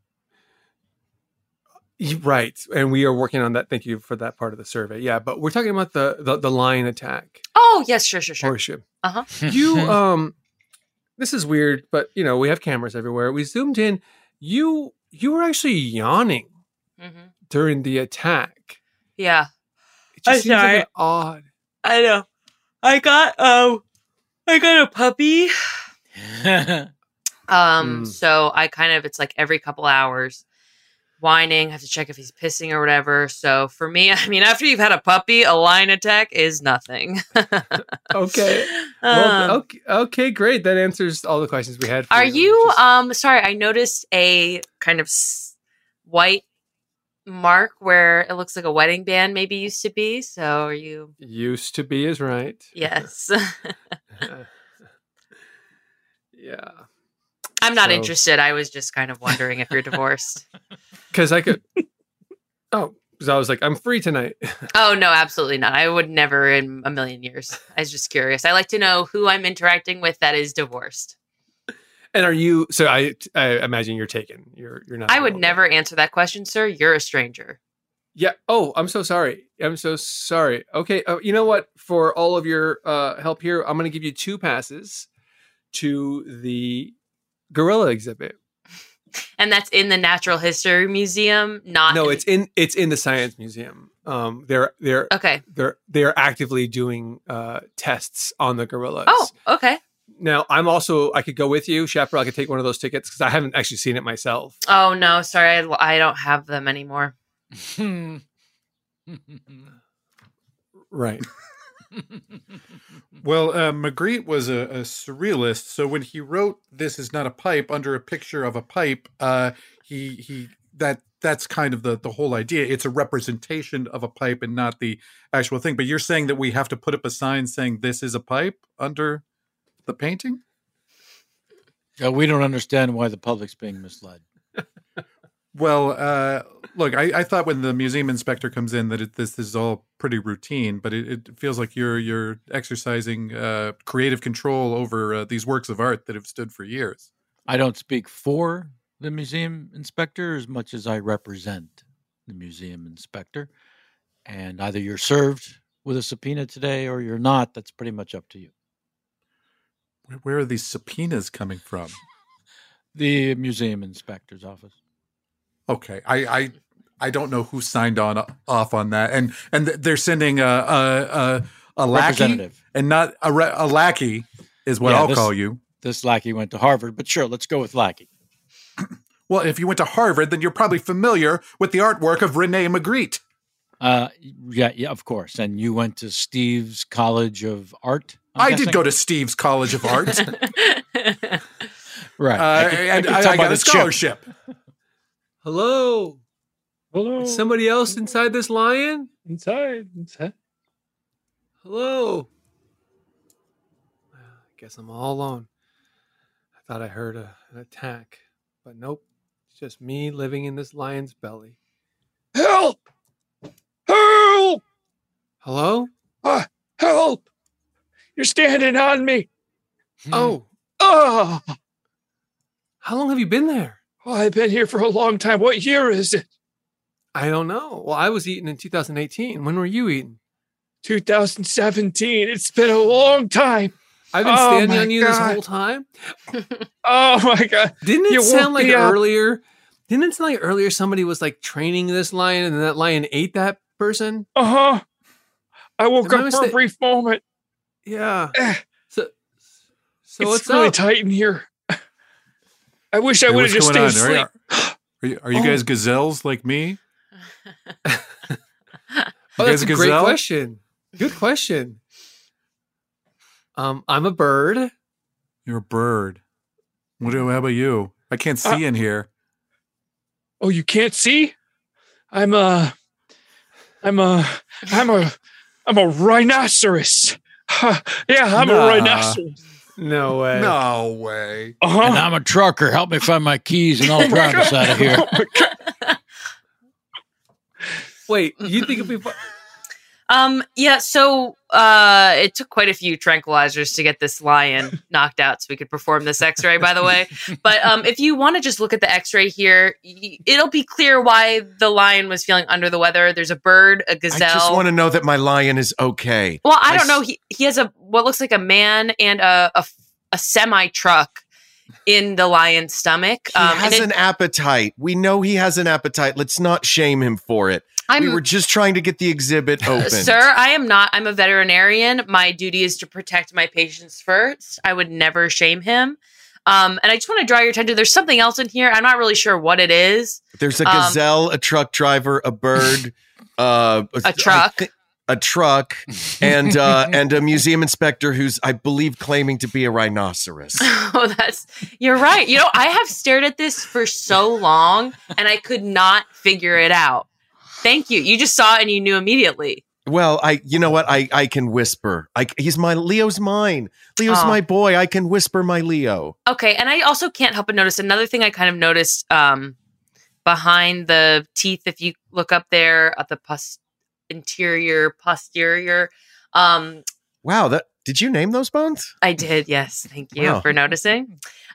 Speaker 8: Right, and we are working on that. Thank you for that part of the survey. Yeah, but we're talking about the the, the lion attack.
Speaker 11: Oh, yes, sure, sure, sure.
Speaker 8: Horseship.
Speaker 11: Uh-huh.
Speaker 8: You um, this is weird, but you know we have cameras everywhere. We zoomed in. You you were actually yawning
Speaker 11: Mm-hmm.
Speaker 8: during the attack.
Speaker 11: Yeah.
Speaker 8: It just
Speaker 11: I'm
Speaker 8: seems like
Speaker 11: sorry.
Speaker 8: an odd.
Speaker 11: I know. I got um I got a puppy. Um
Speaker 8: Mm.
Speaker 11: so I kind of it's like every couple hours whining, have to check if he's pissing or whatever. So for me, I mean after you've had a puppy, a lion attack is nothing.
Speaker 8: Okay. Well,
Speaker 11: Um,
Speaker 8: okay. Okay. Great. That answers all the questions we had. For
Speaker 11: Are
Speaker 8: you.
Speaker 11: you um sorry, I noticed a kind of s- white mark where it looks like a wedding band maybe used to be. So are you
Speaker 8: Used to be is right.
Speaker 11: Yes.
Speaker 8: Yeah.
Speaker 11: I'm not
Speaker 8: So-
Speaker 11: interested. I was just kind of wondering if you're divorced.
Speaker 8: Because I could. Oh, because I was like, I'm free tonight.
Speaker 11: Oh no, absolutely not. I would never in a million years. I was just curious. I like to know who I'm interacting with that is divorced.
Speaker 8: And are you? So I, I imagine you're taken. You're, you're not.
Speaker 11: I would never answer that question, sir. You're a stranger.
Speaker 8: Yeah. Oh, I'm so sorry. I'm so sorry. Okay. Uh, you know what? For all of your uh, help here, I'm going to give you two passes to the gorilla exhibit.
Speaker 11: And that's in the Natural History Museum, not
Speaker 8: No,
Speaker 11: in-
Speaker 8: it's in it's in the Science Museum. Um, they're they're
Speaker 11: okay.
Speaker 8: They're they're actively doing uh, tests on the gorillas.
Speaker 11: Oh, okay.
Speaker 8: Now, I'm also, I could go with you, Chaparral. I could take one of those tickets because I haven't actually seen it myself.
Speaker 11: Oh no, sorry, I, I don't have them anymore.
Speaker 8: Right.
Speaker 9: Well, uh, Magritte was a, a surrealist, so when he wrote "This is not a pipe" under a picture of a pipe, uh, he he that that's kind of the the whole idea. It's a representation of a pipe and not the actual thing. But you're saying that we have to put up a sign saying "This is a pipe" under the painting?
Speaker 13: Yeah, we don't understand why the public's being misled.
Speaker 9: Well, uh, look, I, I thought when the museum inspector comes in that it, this, this is all pretty routine, but it, it feels like you're you're exercising uh, creative control over uh, these works of art that have stood for years.
Speaker 13: I don't speak for the museum inspector as much as I represent the museum inspector. And either you're served with a subpoena today or you're not. That's pretty much up to you.
Speaker 9: Where, where are these subpoenas coming from?
Speaker 13: The museum inspector's office.
Speaker 9: Okay, I, I I don't know who signed on off on that, and and they're sending a a a, a lackey
Speaker 13: Representative.
Speaker 9: and not a, re, a lackey is what
Speaker 13: Yeah,
Speaker 9: I'll
Speaker 13: this-
Speaker 9: call you.
Speaker 13: This lackey went to Harvard, but sure, let's go with lackey.
Speaker 9: Well, if you went to Harvard, then you're probably familiar with the artwork of Rene Magritte.
Speaker 13: Uh, yeah, yeah, of course. And you went to Steve's College of Art. I'm
Speaker 9: I
Speaker 13: guessing?
Speaker 9: did go to Steve's College of Art, uh,
Speaker 13: Right.
Speaker 9: I
Speaker 13: I can- I
Speaker 9: and
Speaker 13: can
Speaker 9: I,
Speaker 13: tell
Speaker 9: I
Speaker 13: by
Speaker 9: got
Speaker 13: the
Speaker 9: a
Speaker 13: chip.
Speaker 9: scholarship.
Speaker 8: Hello.
Speaker 12: Hello.
Speaker 8: Is somebody else inside this lion?
Speaker 12: Inside. Inside.
Speaker 8: Hello. I guess I'm all alone. I thought I heard a, an attack, but nope. It's just me living in this lion's belly.
Speaker 12: Help! Help!
Speaker 8: Hello?
Speaker 12: Uh, help! You're standing on me.
Speaker 8: Oh.
Speaker 12: Oh,
Speaker 8: How long have you been there?
Speaker 12: oh, I've been here for a long time. What year is it?
Speaker 8: I don't know. Well, I was eating in two thousand eighteen. When were you eating?
Speaker 12: two thousand seventeen. It's been a long time.
Speaker 8: I've been
Speaker 12: Oh,
Speaker 8: standing
Speaker 12: my
Speaker 8: on you this
Speaker 12: God.
Speaker 8: whole time.
Speaker 12: Oh my God.
Speaker 8: Didn't it
Speaker 12: You woke
Speaker 8: sound like
Speaker 12: me up.
Speaker 8: earlier? Didn't it sound like earlier somebody was like training this lion and then that lion ate that person?
Speaker 12: Uh huh. I woke
Speaker 8: Am I
Speaker 12: up for a
Speaker 8: mista-
Speaker 12: brief moment.
Speaker 8: Yeah.
Speaker 12: Eh,
Speaker 8: So, so
Speaker 12: it's
Speaker 8: what's
Speaker 12: really
Speaker 8: up?
Speaker 12: tight in here. I wish I
Speaker 9: Hey,
Speaker 12: would have
Speaker 9: what's
Speaker 12: just
Speaker 9: going
Speaker 12: stayed
Speaker 9: on?
Speaker 12: asleep.
Speaker 9: Are, are you, are you
Speaker 8: Oh.
Speaker 9: guys gazelles like me?
Speaker 8: Oh,
Speaker 9: You
Speaker 8: that's
Speaker 9: guys
Speaker 8: a
Speaker 9: a
Speaker 8: great
Speaker 9: gazelle?
Speaker 8: question. Good question. Um, I'm a bird.
Speaker 9: You're a bird. What do? How about you? I can't see
Speaker 12: Uh,
Speaker 9: in here.
Speaker 12: Oh, you can't see? I'm a, I'm a, I'm a, I'm a rhinoceros. Yeah, I'm
Speaker 9: Nah.
Speaker 12: a rhinoceros.
Speaker 8: No way.
Speaker 9: No way.
Speaker 12: Uh-huh.
Speaker 13: And I'm a trucker. Help me find my keys and I'll drive us out of here.
Speaker 12: Oh my God.
Speaker 8: Wait, you think it'd be fun?
Speaker 11: Um, yeah, so uh, it took quite a few tranquilizers to get this lion knocked out so we could perform this x-ray, by the way. But um, if you want to just look at the x-ray here, y- it'll be clear why the lion was feeling under the weather. There's a bird, a
Speaker 10: I
Speaker 11: gazelle.
Speaker 10: just want to know that my lion is okay.
Speaker 11: well, I
Speaker 10: My
Speaker 11: don't know.
Speaker 10: s-
Speaker 11: He, he has a what looks like a man and a, a, a semi-truck in the lion's stomach.
Speaker 10: He
Speaker 11: Um, and
Speaker 10: has
Speaker 11: it-
Speaker 10: an appetite. We know he has an appetite. Let's not shame him for it.
Speaker 11: I'm-
Speaker 10: we were just trying to get the exhibit open.
Speaker 11: Sir, I am not. I'm a veterinarian. My duty is to protect my patients first. I would never shame him. Um, and I just want to draw your attention. There's something else in here. I'm not really sure what it is.
Speaker 10: There's a
Speaker 11: Um,
Speaker 10: gazelle, a truck driver, a bird, uh,
Speaker 11: A truck.
Speaker 10: I thi- a truck, and uh, and a museum inspector who's, I believe, claiming to be a rhinoceros.
Speaker 11: Oh, that's you're right. You know, I have stared at this for so long and I could not figure it out. Thank you. You just saw it and you knew immediately.
Speaker 10: Well, I, you know what? I, I can whisper. I, he's my Leo's mine. Leo's
Speaker 11: Aw.
Speaker 10: my boy. I can whisper my Leo.
Speaker 11: Okay, and I also can't help but notice another thing I kind of noticed um, behind the teeth. If you look up there at the pos- interior, posterior, um,
Speaker 10: Wow, that did you name those bones?
Speaker 11: I did. Yes, thank you
Speaker 10: Wow.
Speaker 11: for noticing.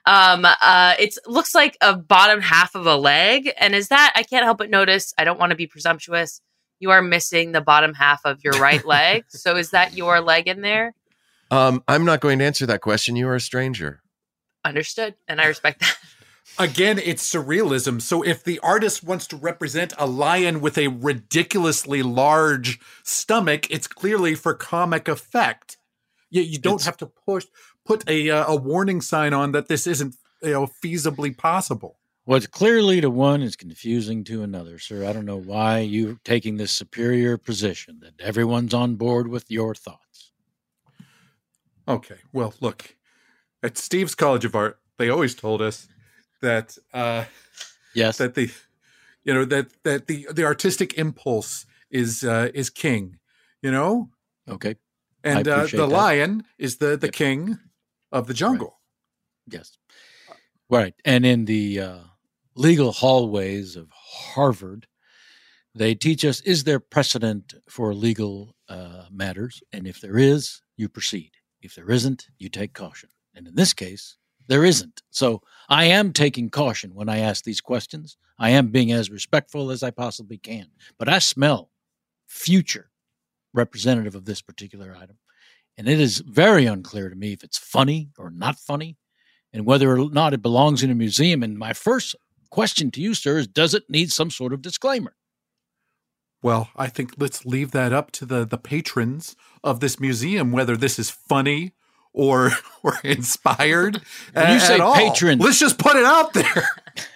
Speaker 11: Um, uh, it looks like a bottom half of a leg. And is that, I can't help but notice, I don't want to be presumptuous, you are missing the bottom half of your right leg. So is that your leg in there?
Speaker 10: Um, I'm not going to answer that question. You are a stranger.
Speaker 11: Understood. And I respect that.
Speaker 9: Again, it's surrealism. So if the artist wants to represent a lion with a ridiculously large stomach, it's clearly for comic effect. You, you don't
Speaker 10: It's-
Speaker 9: have to push put a uh, a warning sign on that this isn't, you know, feasibly possible.
Speaker 13: What's clearly to one is confusing to another, sir. I don't know why you're taking this superior position that everyone's on board with your thoughts.
Speaker 9: Okay, well, look, at Steve's College of Art, they always told us that uh,
Speaker 13: yes,
Speaker 9: that the you know that that the the artistic impulse is uh, is king. You know,
Speaker 13: okay,
Speaker 9: and
Speaker 13: I
Speaker 9: uh,
Speaker 13: appreciate
Speaker 9: the
Speaker 13: that.
Speaker 9: lion is the the king of the jungle.
Speaker 13: Yes. Right. And in the uh, legal hallways of Harvard, they teach us, is there precedent for legal uh, matters? And if there is, you proceed. If there isn't, you take caution. And in this case, there isn't. So I am taking caution when I ask these questions. I am being as respectful as I possibly can. But I smell future representative of this particular item. And it is very unclear to me if it's funny or not funny, and whether or not it belongs in a museum. And my first question to you, sir, is does it need some sort of disclaimer?
Speaker 9: Well, I think let's leave that up to the the patrons of this museum, whether this is funny or or inspired.
Speaker 13: When you
Speaker 9: at,
Speaker 13: say
Speaker 9: at all.
Speaker 13: patrons,
Speaker 9: let's just put it out there.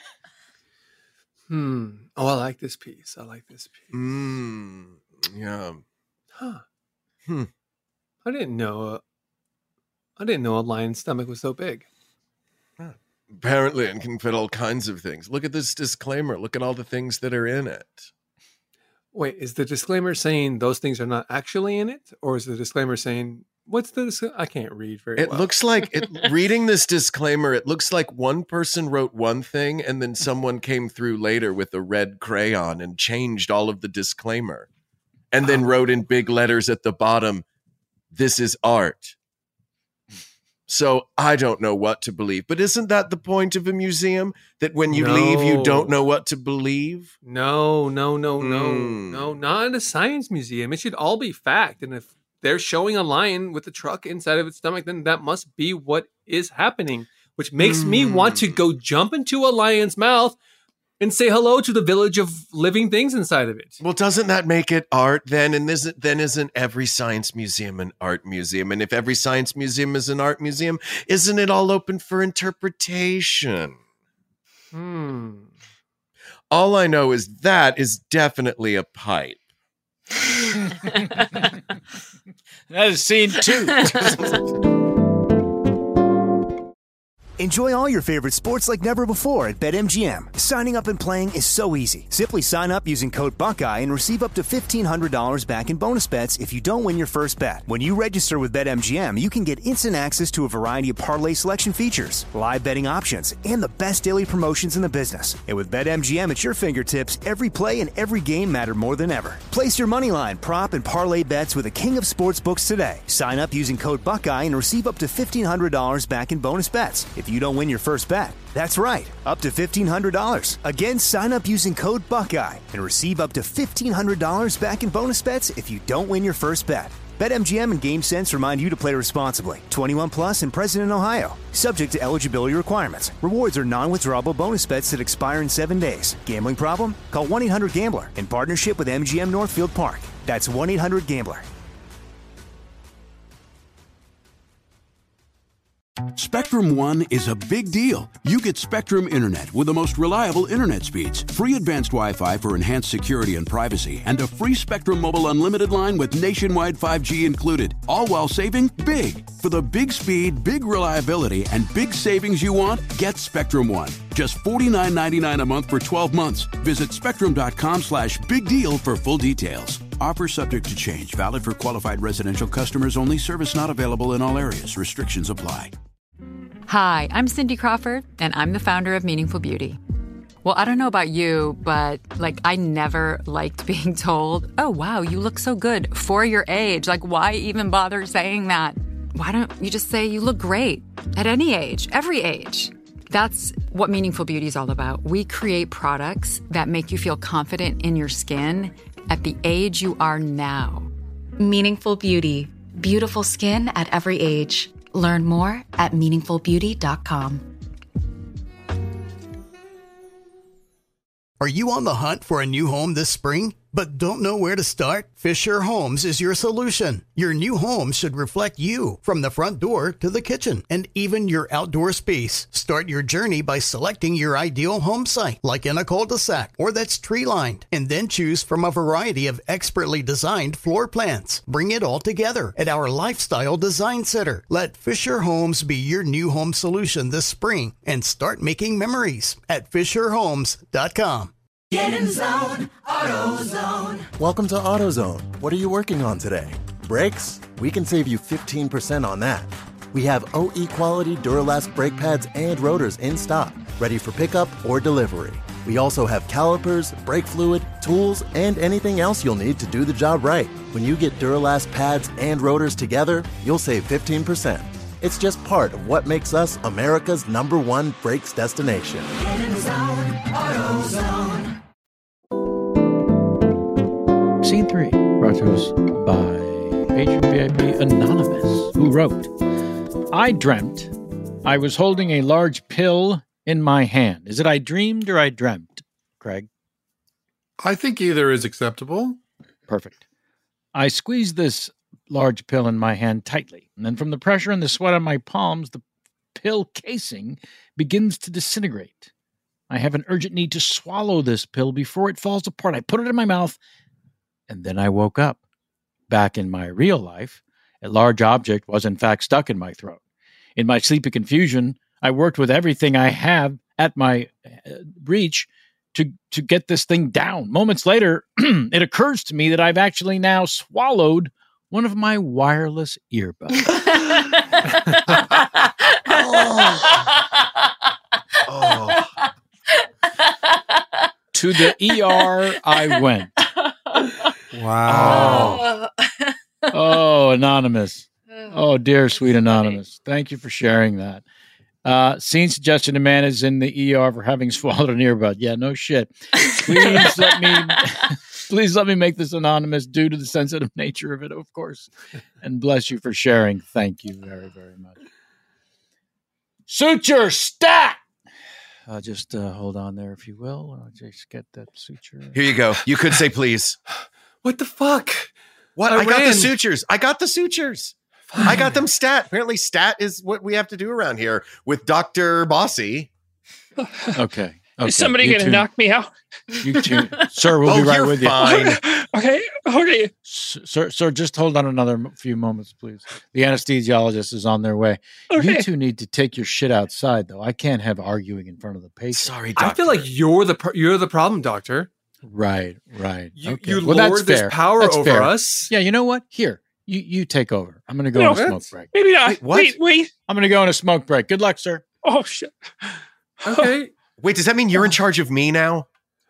Speaker 8: Hmm. Oh, I like this piece. I like this piece.
Speaker 10: Mm, yeah.
Speaker 8: Huh.
Speaker 10: Hmm.
Speaker 8: I didn't know. Uh, I didn't know a lion's stomach was so big.
Speaker 10: Apparently, it can fit all kinds of things. Look at this disclaimer. Look at all the things that are in it.
Speaker 8: Wait, is the disclaimer saying those things are not actually in it, or is the disclaimer saying what's the? Dis- I can't read very
Speaker 10: It
Speaker 8: well.
Speaker 10: looks like it, reading this disclaimer, it looks like one person wrote one thing and then someone came through later with a red crayon and changed all of the disclaimer and then wrote in big letters at the bottom, "This is art." So I don't know what to believe. But isn't that the point of a museum? That when you leave, you don't know what to believe?
Speaker 8: No, no, no, no,
Speaker 10: Mm.
Speaker 8: no, not in a science museum. It should all be fact. And if they're showing a lion with a truck inside of its stomach, then that must be what is happening, which makes me want to go jump into a lion's mouth and say hello to the village of living things inside of it.
Speaker 10: Well, doesn't that make it art then? And isn't then isn't every science museum an art museum? And if every science museum is an art museum, isn't it all open for interpretation?
Speaker 8: Hmm.
Speaker 10: All I know is that is definitely a pipe.
Speaker 13: That is scene two.
Speaker 3: Enjoy all your favorite sports like never before at BetMGM. Signing up and playing is so easy. Simply sign up using code Buckeye and receive up to fifteen hundred dollars back in bonus bets if you don't win your first bet. When you register with BetMGM, you can get instant access to a variety of parlay selection features, live betting options, and the best daily promotions in the business. And with BetMGM at your fingertips, every play and every game matter more than ever. Place your moneyline, prop, and parlay bets with the king of sportsbooks today. Sign up using code Buckeye and receive up to fifteen hundred dollars back in bonus bets if you don't win your first bet. That's right, up to fifteen hundred dollars. Again, sign up using code Buckeye and receive up to fifteen hundred dollars back in bonus bets if you don't win your first bet. BetMGM and GameSense remind you to play responsibly. twenty-one plus and present in Ohio. Subject to eligibility requirements. Rewards are non-withdrawable bonus bets that expire in seven days. Gambling problem? Call one eight hundred gambler in partnership with M G M Northfield Park. That's one eight hundred gambler.
Speaker 15: Spectrum One is a big deal. You get Spectrum Internet with the most reliable internet speeds, free advanced Wi-Fi for enhanced security and privacy, and a free Spectrum Mobile Unlimited line with nationwide five G included, all while saving big. For the big speed, big reliability, and big savings you want, get Spectrum One. Just forty-nine ninety-nine a month for twelve months. Visit spectrum.com slash big deal for full details. Offer subject to change. Valid for qualified residential customers only. Service not available in all areas. Restrictions apply.
Speaker 16: Hi, I'm Cindy Crawford, and I'm the founder of Meaningful Beauty. Well, I don't know about you, but like I never liked being told, oh, wow, you look so good for your age. Like, why even bother saying that? Why don't you just say you look great at any age, every age? That's what Meaningful Beauty is all about. We create products that make you feel confident in your skin at the age you are now.
Speaker 17: Meaningful Beauty. Beautiful skin at every age. Learn more at meaningful beauty dot com.
Speaker 18: Are you on the hunt for a new home this spring, but don't know where to start? Fisher Homes is your solution. Your new home should reflect you, from the front door to the kitchen, and even your outdoor space. Start your journey by selecting your ideal home site, like in a cul-de-sac or that's tree-lined, and then choose from a variety of expertly designed floor plans. Bring it all together at our Lifestyle Design Center. Let Fisher Homes be your new home solution this spring and start making memories at fisher homes dot com.
Speaker 19: Get in zone, AutoZone.
Speaker 21: Welcome to AutoZone. What are you working on today? Brakes? We can save you fifteen percent on that. We have O E quality Duralast brake pads and rotors in stock, ready for pickup or delivery. We also have calipers, brake fluid, tools, and anything else you'll need to do the job right. When you get Duralast pads and rotors together, you'll save fifteen percent. It's just part of what makes us America's number one brakes destination.
Speaker 19: Get in zone, AutoZone.
Speaker 7: Scene three, brought to us by Patron V I P Anonymous, who wrote, I dreamt I was holding a large pill in my hand. Is it I dreamed or I dreamt, Craig?
Speaker 9: I think either is acceptable.
Speaker 7: Perfect. I squeezed this large pill in my hand tightly, and then from the pressure and the sweat on my palms, the pill casing begins to disintegrate. I have an urgent need to swallow this pill before it falls apart. I put it in my mouth, and then I woke up. Back in my real life, a large object was in fact stuck in my throat. In my sleepy confusion, I worked with everything I have at my uh, reach to, to get this thing down. Moments later, it occurs to me that I've actually now swallowed one of my wireless earbuds. oh. Oh. To the E R I went.
Speaker 9: Wow.
Speaker 7: Oh. Oh, Anonymous. Oh, dear, sweet Anonymous. Thank you for sharing that. Uh, scene suggestion: a man is in the E R for having swallowed an earbud. Yeah, no shit. Please let me, please let me make this anonymous due to the sensitive nature of it, of course. And bless you for sharing. Thank you very, very much. Suture stat. Uh, just uh, hold on there, if you will. I'll just get that suture.
Speaker 10: Here you go. You could say please.
Speaker 8: What the fuck?
Speaker 10: What?
Speaker 8: I
Speaker 10: I, got
Speaker 8: ran.
Speaker 10: the sutures. I got the sutures. I got them stat. Apparently stat is what we have to do around here with Doctor Bossy.
Speaker 7: Okay. okay.
Speaker 12: Is somebody
Speaker 7: You
Speaker 12: going to
Speaker 7: two-
Speaker 12: knock me out?
Speaker 7: You two, sir, we'll
Speaker 10: Oh,
Speaker 7: be right
Speaker 10: you're
Speaker 7: with you.
Speaker 10: fine.
Speaker 12: Okay. Okay.
Speaker 7: Sir, sir, just hold on another m- few moments, please. The anesthesiologist is on their way.
Speaker 12: Okay.
Speaker 7: You two need to take your shit outside, though. I can't have arguing in front of the patient.
Speaker 10: Sorry,
Speaker 8: I feel like you're the pro- you're the problem, doctor.
Speaker 7: Right, right.
Speaker 8: You,
Speaker 7: okay.
Speaker 8: you
Speaker 7: well, that's
Speaker 8: lord this
Speaker 7: fair.
Speaker 8: power
Speaker 7: That's
Speaker 8: over
Speaker 7: fair.
Speaker 8: us.
Speaker 7: Yeah, you know what? Here, you you take over. I'm going to go
Speaker 12: No,
Speaker 7: on a smoke
Speaker 8: that's-
Speaker 7: break.
Speaker 12: Maybe not.
Speaker 10: Wait, what?
Speaker 12: Wait, wait.
Speaker 7: I'm going to go on a smoke break. Good luck, sir.
Speaker 12: Oh, shit.
Speaker 8: Okay.
Speaker 10: Wait, does that mean you're in charge of me now?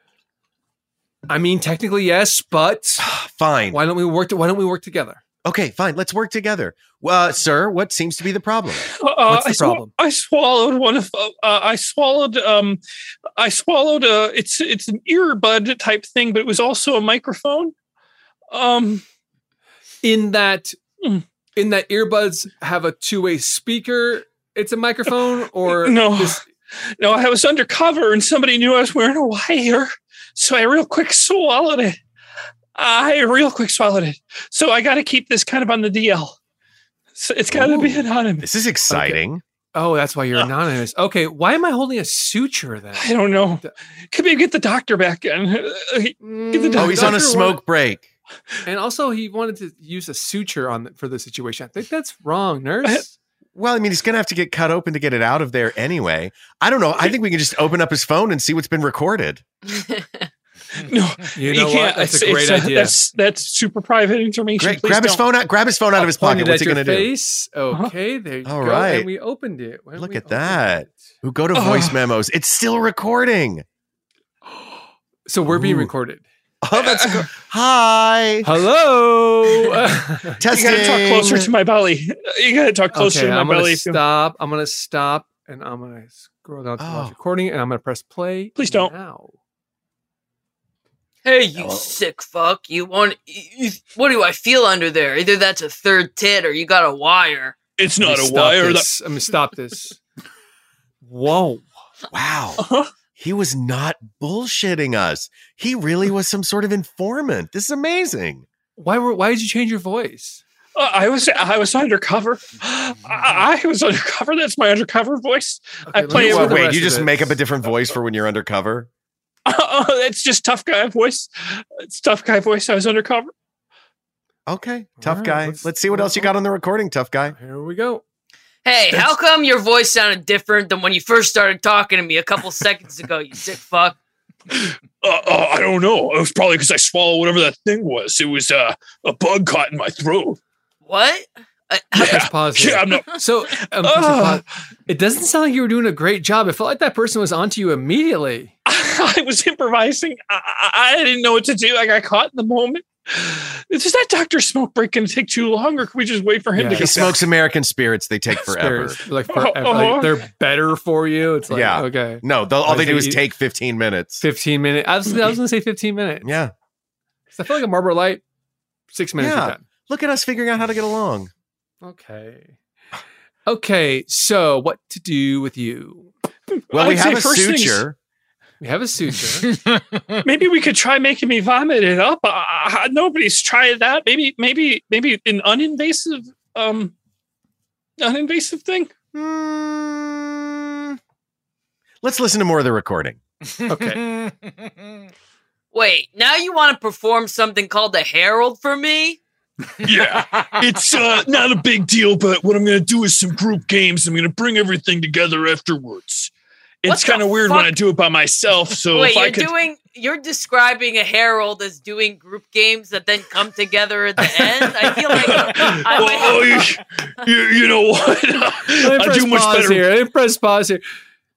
Speaker 8: I mean, technically yes, but
Speaker 10: Fine.
Speaker 8: why don't we work? To, why don't we work together?
Speaker 10: Okay, fine. Let's work together. Uh, sir, what seems to be the problem?
Speaker 12: Uh,
Speaker 8: What's the
Speaker 12: I swa-
Speaker 8: problem?
Speaker 12: I swallowed one of. Uh, I swallowed. Um, I swallowed a. It's it's an earbud type thing, but it was also a microphone. Um,
Speaker 8: In that,
Speaker 12: Mm.
Speaker 8: in that earbuds have a two way speaker. It's a microphone, or
Speaker 12: no,
Speaker 8: this-
Speaker 12: no. I was undercover, and somebody knew I was wearing a wire, so I real quick swallowed it. I real quick swallowed it. So I got to keep this kind of on the D L. So it's got to be anonymous.
Speaker 10: This is exciting.
Speaker 8: Oh, that's why you're anonymous. Okay, why am I holding a suture then?
Speaker 12: I don't know. Could we get the doctor back in? Uh, Get the
Speaker 10: Oh, he's on a
Speaker 8: Doctor
Speaker 10: smoke
Speaker 8: wanted-
Speaker 10: break.
Speaker 8: And also, he wanted to use a suture on the, for the situation. I think that's wrong, nurse.
Speaker 10: Well, I mean, he's going to have to get cut open to get it out of there anyway. I don't know. I think we can just open up his phone and see what's been recorded.
Speaker 12: No,
Speaker 8: You know what? That's
Speaker 12: It's-
Speaker 8: a great
Speaker 12: it's, uh,
Speaker 8: idea.
Speaker 12: That's that's super private information.
Speaker 10: Great.
Speaker 12: Please
Speaker 10: Grab his
Speaker 12: don't.
Speaker 10: phone out. Grab his phone out of his pocket.
Speaker 8: Pointed
Speaker 10: What's
Speaker 8: at
Speaker 10: he
Speaker 8: your
Speaker 10: going to do?
Speaker 8: face. Okay, there you
Speaker 10: All
Speaker 8: go.
Speaker 10: right.
Speaker 8: And we opened it. Why don't
Speaker 10: Look
Speaker 8: we
Speaker 10: at
Speaker 8: open
Speaker 10: that.
Speaker 8: it?
Speaker 10: Who go to
Speaker 12: Oh.
Speaker 10: voice memos? It's still recording.
Speaker 8: So we're being
Speaker 10: Ooh.
Speaker 8: recorded.
Speaker 10: Oh, that's good. Hi.
Speaker 8: Hello.
Speaker 10: Testing.
Speaker 12: You got to talk closer to my belly. You got to talk closer
Speaker 8: okay,
Speaker 12: to my
Speaker 8: I'm gonna
Speaker 12: belly.
Speaker 8: stop. I'm gonna stop, and I'm gonna scroll down to the
Speaker 10: Oh.
Speaker 8: last recording, and I'm going to press play.
Speaker 12: Please don't.
Speaker 8: Now.
Speaker 11: Hey, you sick fuck! You want? You, what do I feel under there? Either that's a third tit or you got a wire.
Speaker 12: It's
Speaker 8: I'm
Speaker 12: not
Speaker 8: gonna
Speaker 12: a
Speaker 8: stop
Speaker 12: wire.
Speaker 8: this. I'm going to stop this. Whoa.
Speaker 10: Wow.
Speaker 12: Uh-huh.
Speaker 10: He was not bullshitting us. He really was some sort of informant. This is amazing.
Speaker 8: Why were? Why did you change your voice?
Speaker 12: Uh, I was I was undercover. I, I was undercover. That's my undercover voice. I
Speaker 8: let
Speaker 12: play
Speaker 8: me
Speaker 12: it
Speaker 8: see
Speaker 10: Well,
Speaker 8: the
Speaker 12: with.
Speaker 10: wait,
Speaker 8: rest
Speaker 10: you
Speaker 8: of
Speaker 10: just
Speaker 8: it.
Speaker 10: make up a different voice for when you're undercover?
Speaker 12: Uh, it's just tough guy voice. It's tough guy voice. I was undercover.
Speaker 10: Okay, tough
Speaker 8: right,
Speaker 10: guy.
Speaker 8: let's-
Speaker 10: Let's, see what else you got on the recording, tough guy.
Speaker 8: Here we go.
Speaker 11: Hey, how come your voice sounded different than when you first started talking to me a couple seconds ago? You sick fuck.
Speaker 12: Uh, uh, I don't know. It was probably because I swallowed whatever that thing was. It was uh, a bug caught in my throat.
Speaker 11: What? I,
Speaker 8: Press pause here.
Speaker 12: Yeah, I'm not.
Speaker 8: So um,
Speaker 12: Uh.
Speaker 8: it doesn't sound like you were doing a great job. It felt like that person was onto you immediately.
Speaker 12: I was improvising. I, I, I didn't know what to do. I got caught in the moment. Is that Doctor Smoke break going to take too long, or can we just wait for him
Speaker 8: Yeah.
Speaker 12: to
Speaker 10: He
Speaker 12: get
Speaker 10: smokes American spirits. They take forever.
Speaker 8: Spirits, like,
Speaker 12: Oh,
Speaker 8: forever.
Speaker 12: oh.
Speaker 8: Like, they're better for you. It's like,
Speaker 10: Yeah.
Speaker 8: okay.
Speaker 10: No, they'll- all
Speaker 8: Like,
Speaker 10: they do is
Speaker 8: you-
Speaker 10: take fifteen minutes.
Speaker 8: fifteen minutes. I was, I was going to say fifteen minutes.
Speaker 10: Yeah.
Speaker 8: I feel like a Marlboro Light, six minutes.
Speaker 10: Yeah.
Speaker 8: You're done.
Speaker 10: Look at us figuring out how to get along.
Speaker 8: Okay. Okay. So, what to do with you?
Speaker 10: Well, we
Speaker 12: I'd
Speaker 10: have
Speaker 12: say
Speaker 10: a
Speaker 12: first things-
Speaker 10: suture.
Speaker 8: We have a suture.
Speaker 12: Maybe we could try making me vomit it up. Uh, uh, nobody's tried that. Maybe, maybe, maybe an uninvasive, um, uninvasive thing.
Speaker 10: Mm, let's listen to more of the recording.
Speaker 8: Okay.
Speaker 11: Wait, now you want to perform something called the Herald for me?
Speaker 12: Yeah, it's uh, not a big deal, but what I'm going to do is some group games. I'm going to bring everything together afterwards.
Speaker 11: What
Speaker 12: It's kind of
Speaker 11: the
Speaker 12: weird
Speaker 11: fuck?
Speaker 12: when I do it by myself. So
Speaker 11: Wait,
Speaker 12: if I
Speaker 11: you're
Speaker 12: could,
Speaker 11: doing you're describing a herald as doing group games that then come together at the end. I feel like I
Speaker 12: oh, you, you, you know what?
Speaker 8: Let me
Speaker 12: I
Speaker 8: press
Speaker 12: do much
Speaker 8: pause
Speaker 12: better.
Speaker 8: here. Let me press pause here.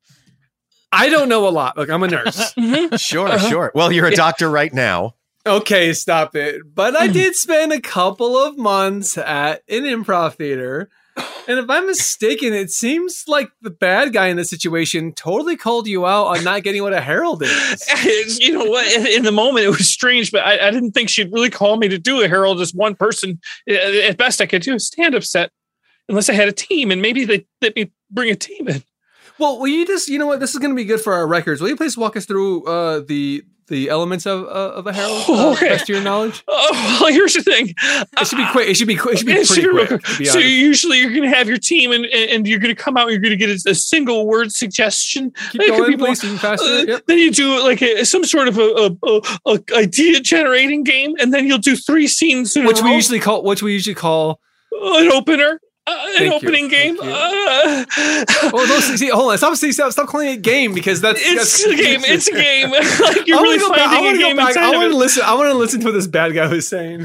Speaker 8: I don't know a lot. Look, I'm a nurse.
Speaker 10: Sure,
Speaker 12: Uh-huh.
Speaker 10: sure. Well, you're a doctor right now.
Speaker 8: Okay, stop it. But I did spend a couple of months at an improv theater. And if I'm mistaken, it seems like the bad guy in this situation totally called you out on not getting what a herald is.
Speaker 12: You know what? In, in the moment, it was strange, but I, I didn't think she'd really call me to do a herald as one person. At best, I could do a stand-up set, unless I had a team, and maybe they let me bring a team in.
Speaker 8: Well, will you just, you know what? This is going to be good for our records. Will you please walk us through uh, the the elements of uh, of a herald, uh,
Speaker 12: Okay.
Speaker 8: best to your knowledge?
Speaker 12: Oh, well, here's the thing.
Speaker 8: It should be quick. It should be quick. It should be
Speaker 12: It should
Speaker 8: pretty
Speaker 12: be real
Speaker 8: quick.
Speaker 12: quick.
Speaker 8: to be
Speaker 12: So
Speaker 8: honest.
Speaker 12: usually you're going to have your team, and, and and you're going to come out. And you're going to get a, a single word suggestion.
Speaker 8: Keep
Speaker 12: It could
Speaker 8: going,
Speaker 12: be more-
Speaker 8: please. Even faster.
Speaker 12: Uh,
Speaker 8: Yep.
Speaker 12: Then you do like a, some sort of a, a, a, a idea generating game, and then you'll do three scenes, in a
Speaker 8: Which we
Speaker 12: row.
Speaker 8: usually call. Which we usually call.
Speaker 12: an opener, uh, an
Speaker 8: Thank you.
Speaker 12: opening game.
Speaker 8: Thank you.
Speaker 12: Uh,
Speaker 8: Oh, those, see, hold on. Stop, stop, stop calling it game because that's
Speaker 12: it's
Speaker 8: that's,
Speaker 12: a game. It's a game. Like you're
Speaker 8: I wanna
Speaker 12: really
Speaker 8: go back- I
Speaker 12: finding
Speaker 8: wanna
Speaker 12: a
Speaker 8: go
Speaker 12: game
Speaker 8: back.
Speaker 12: inside
Speaker 8: I
Speaker 12: of
Speaker 8: want
Speaker 12: it.
Speaker 8: to listen. I want to listen to what this bad guy was saying.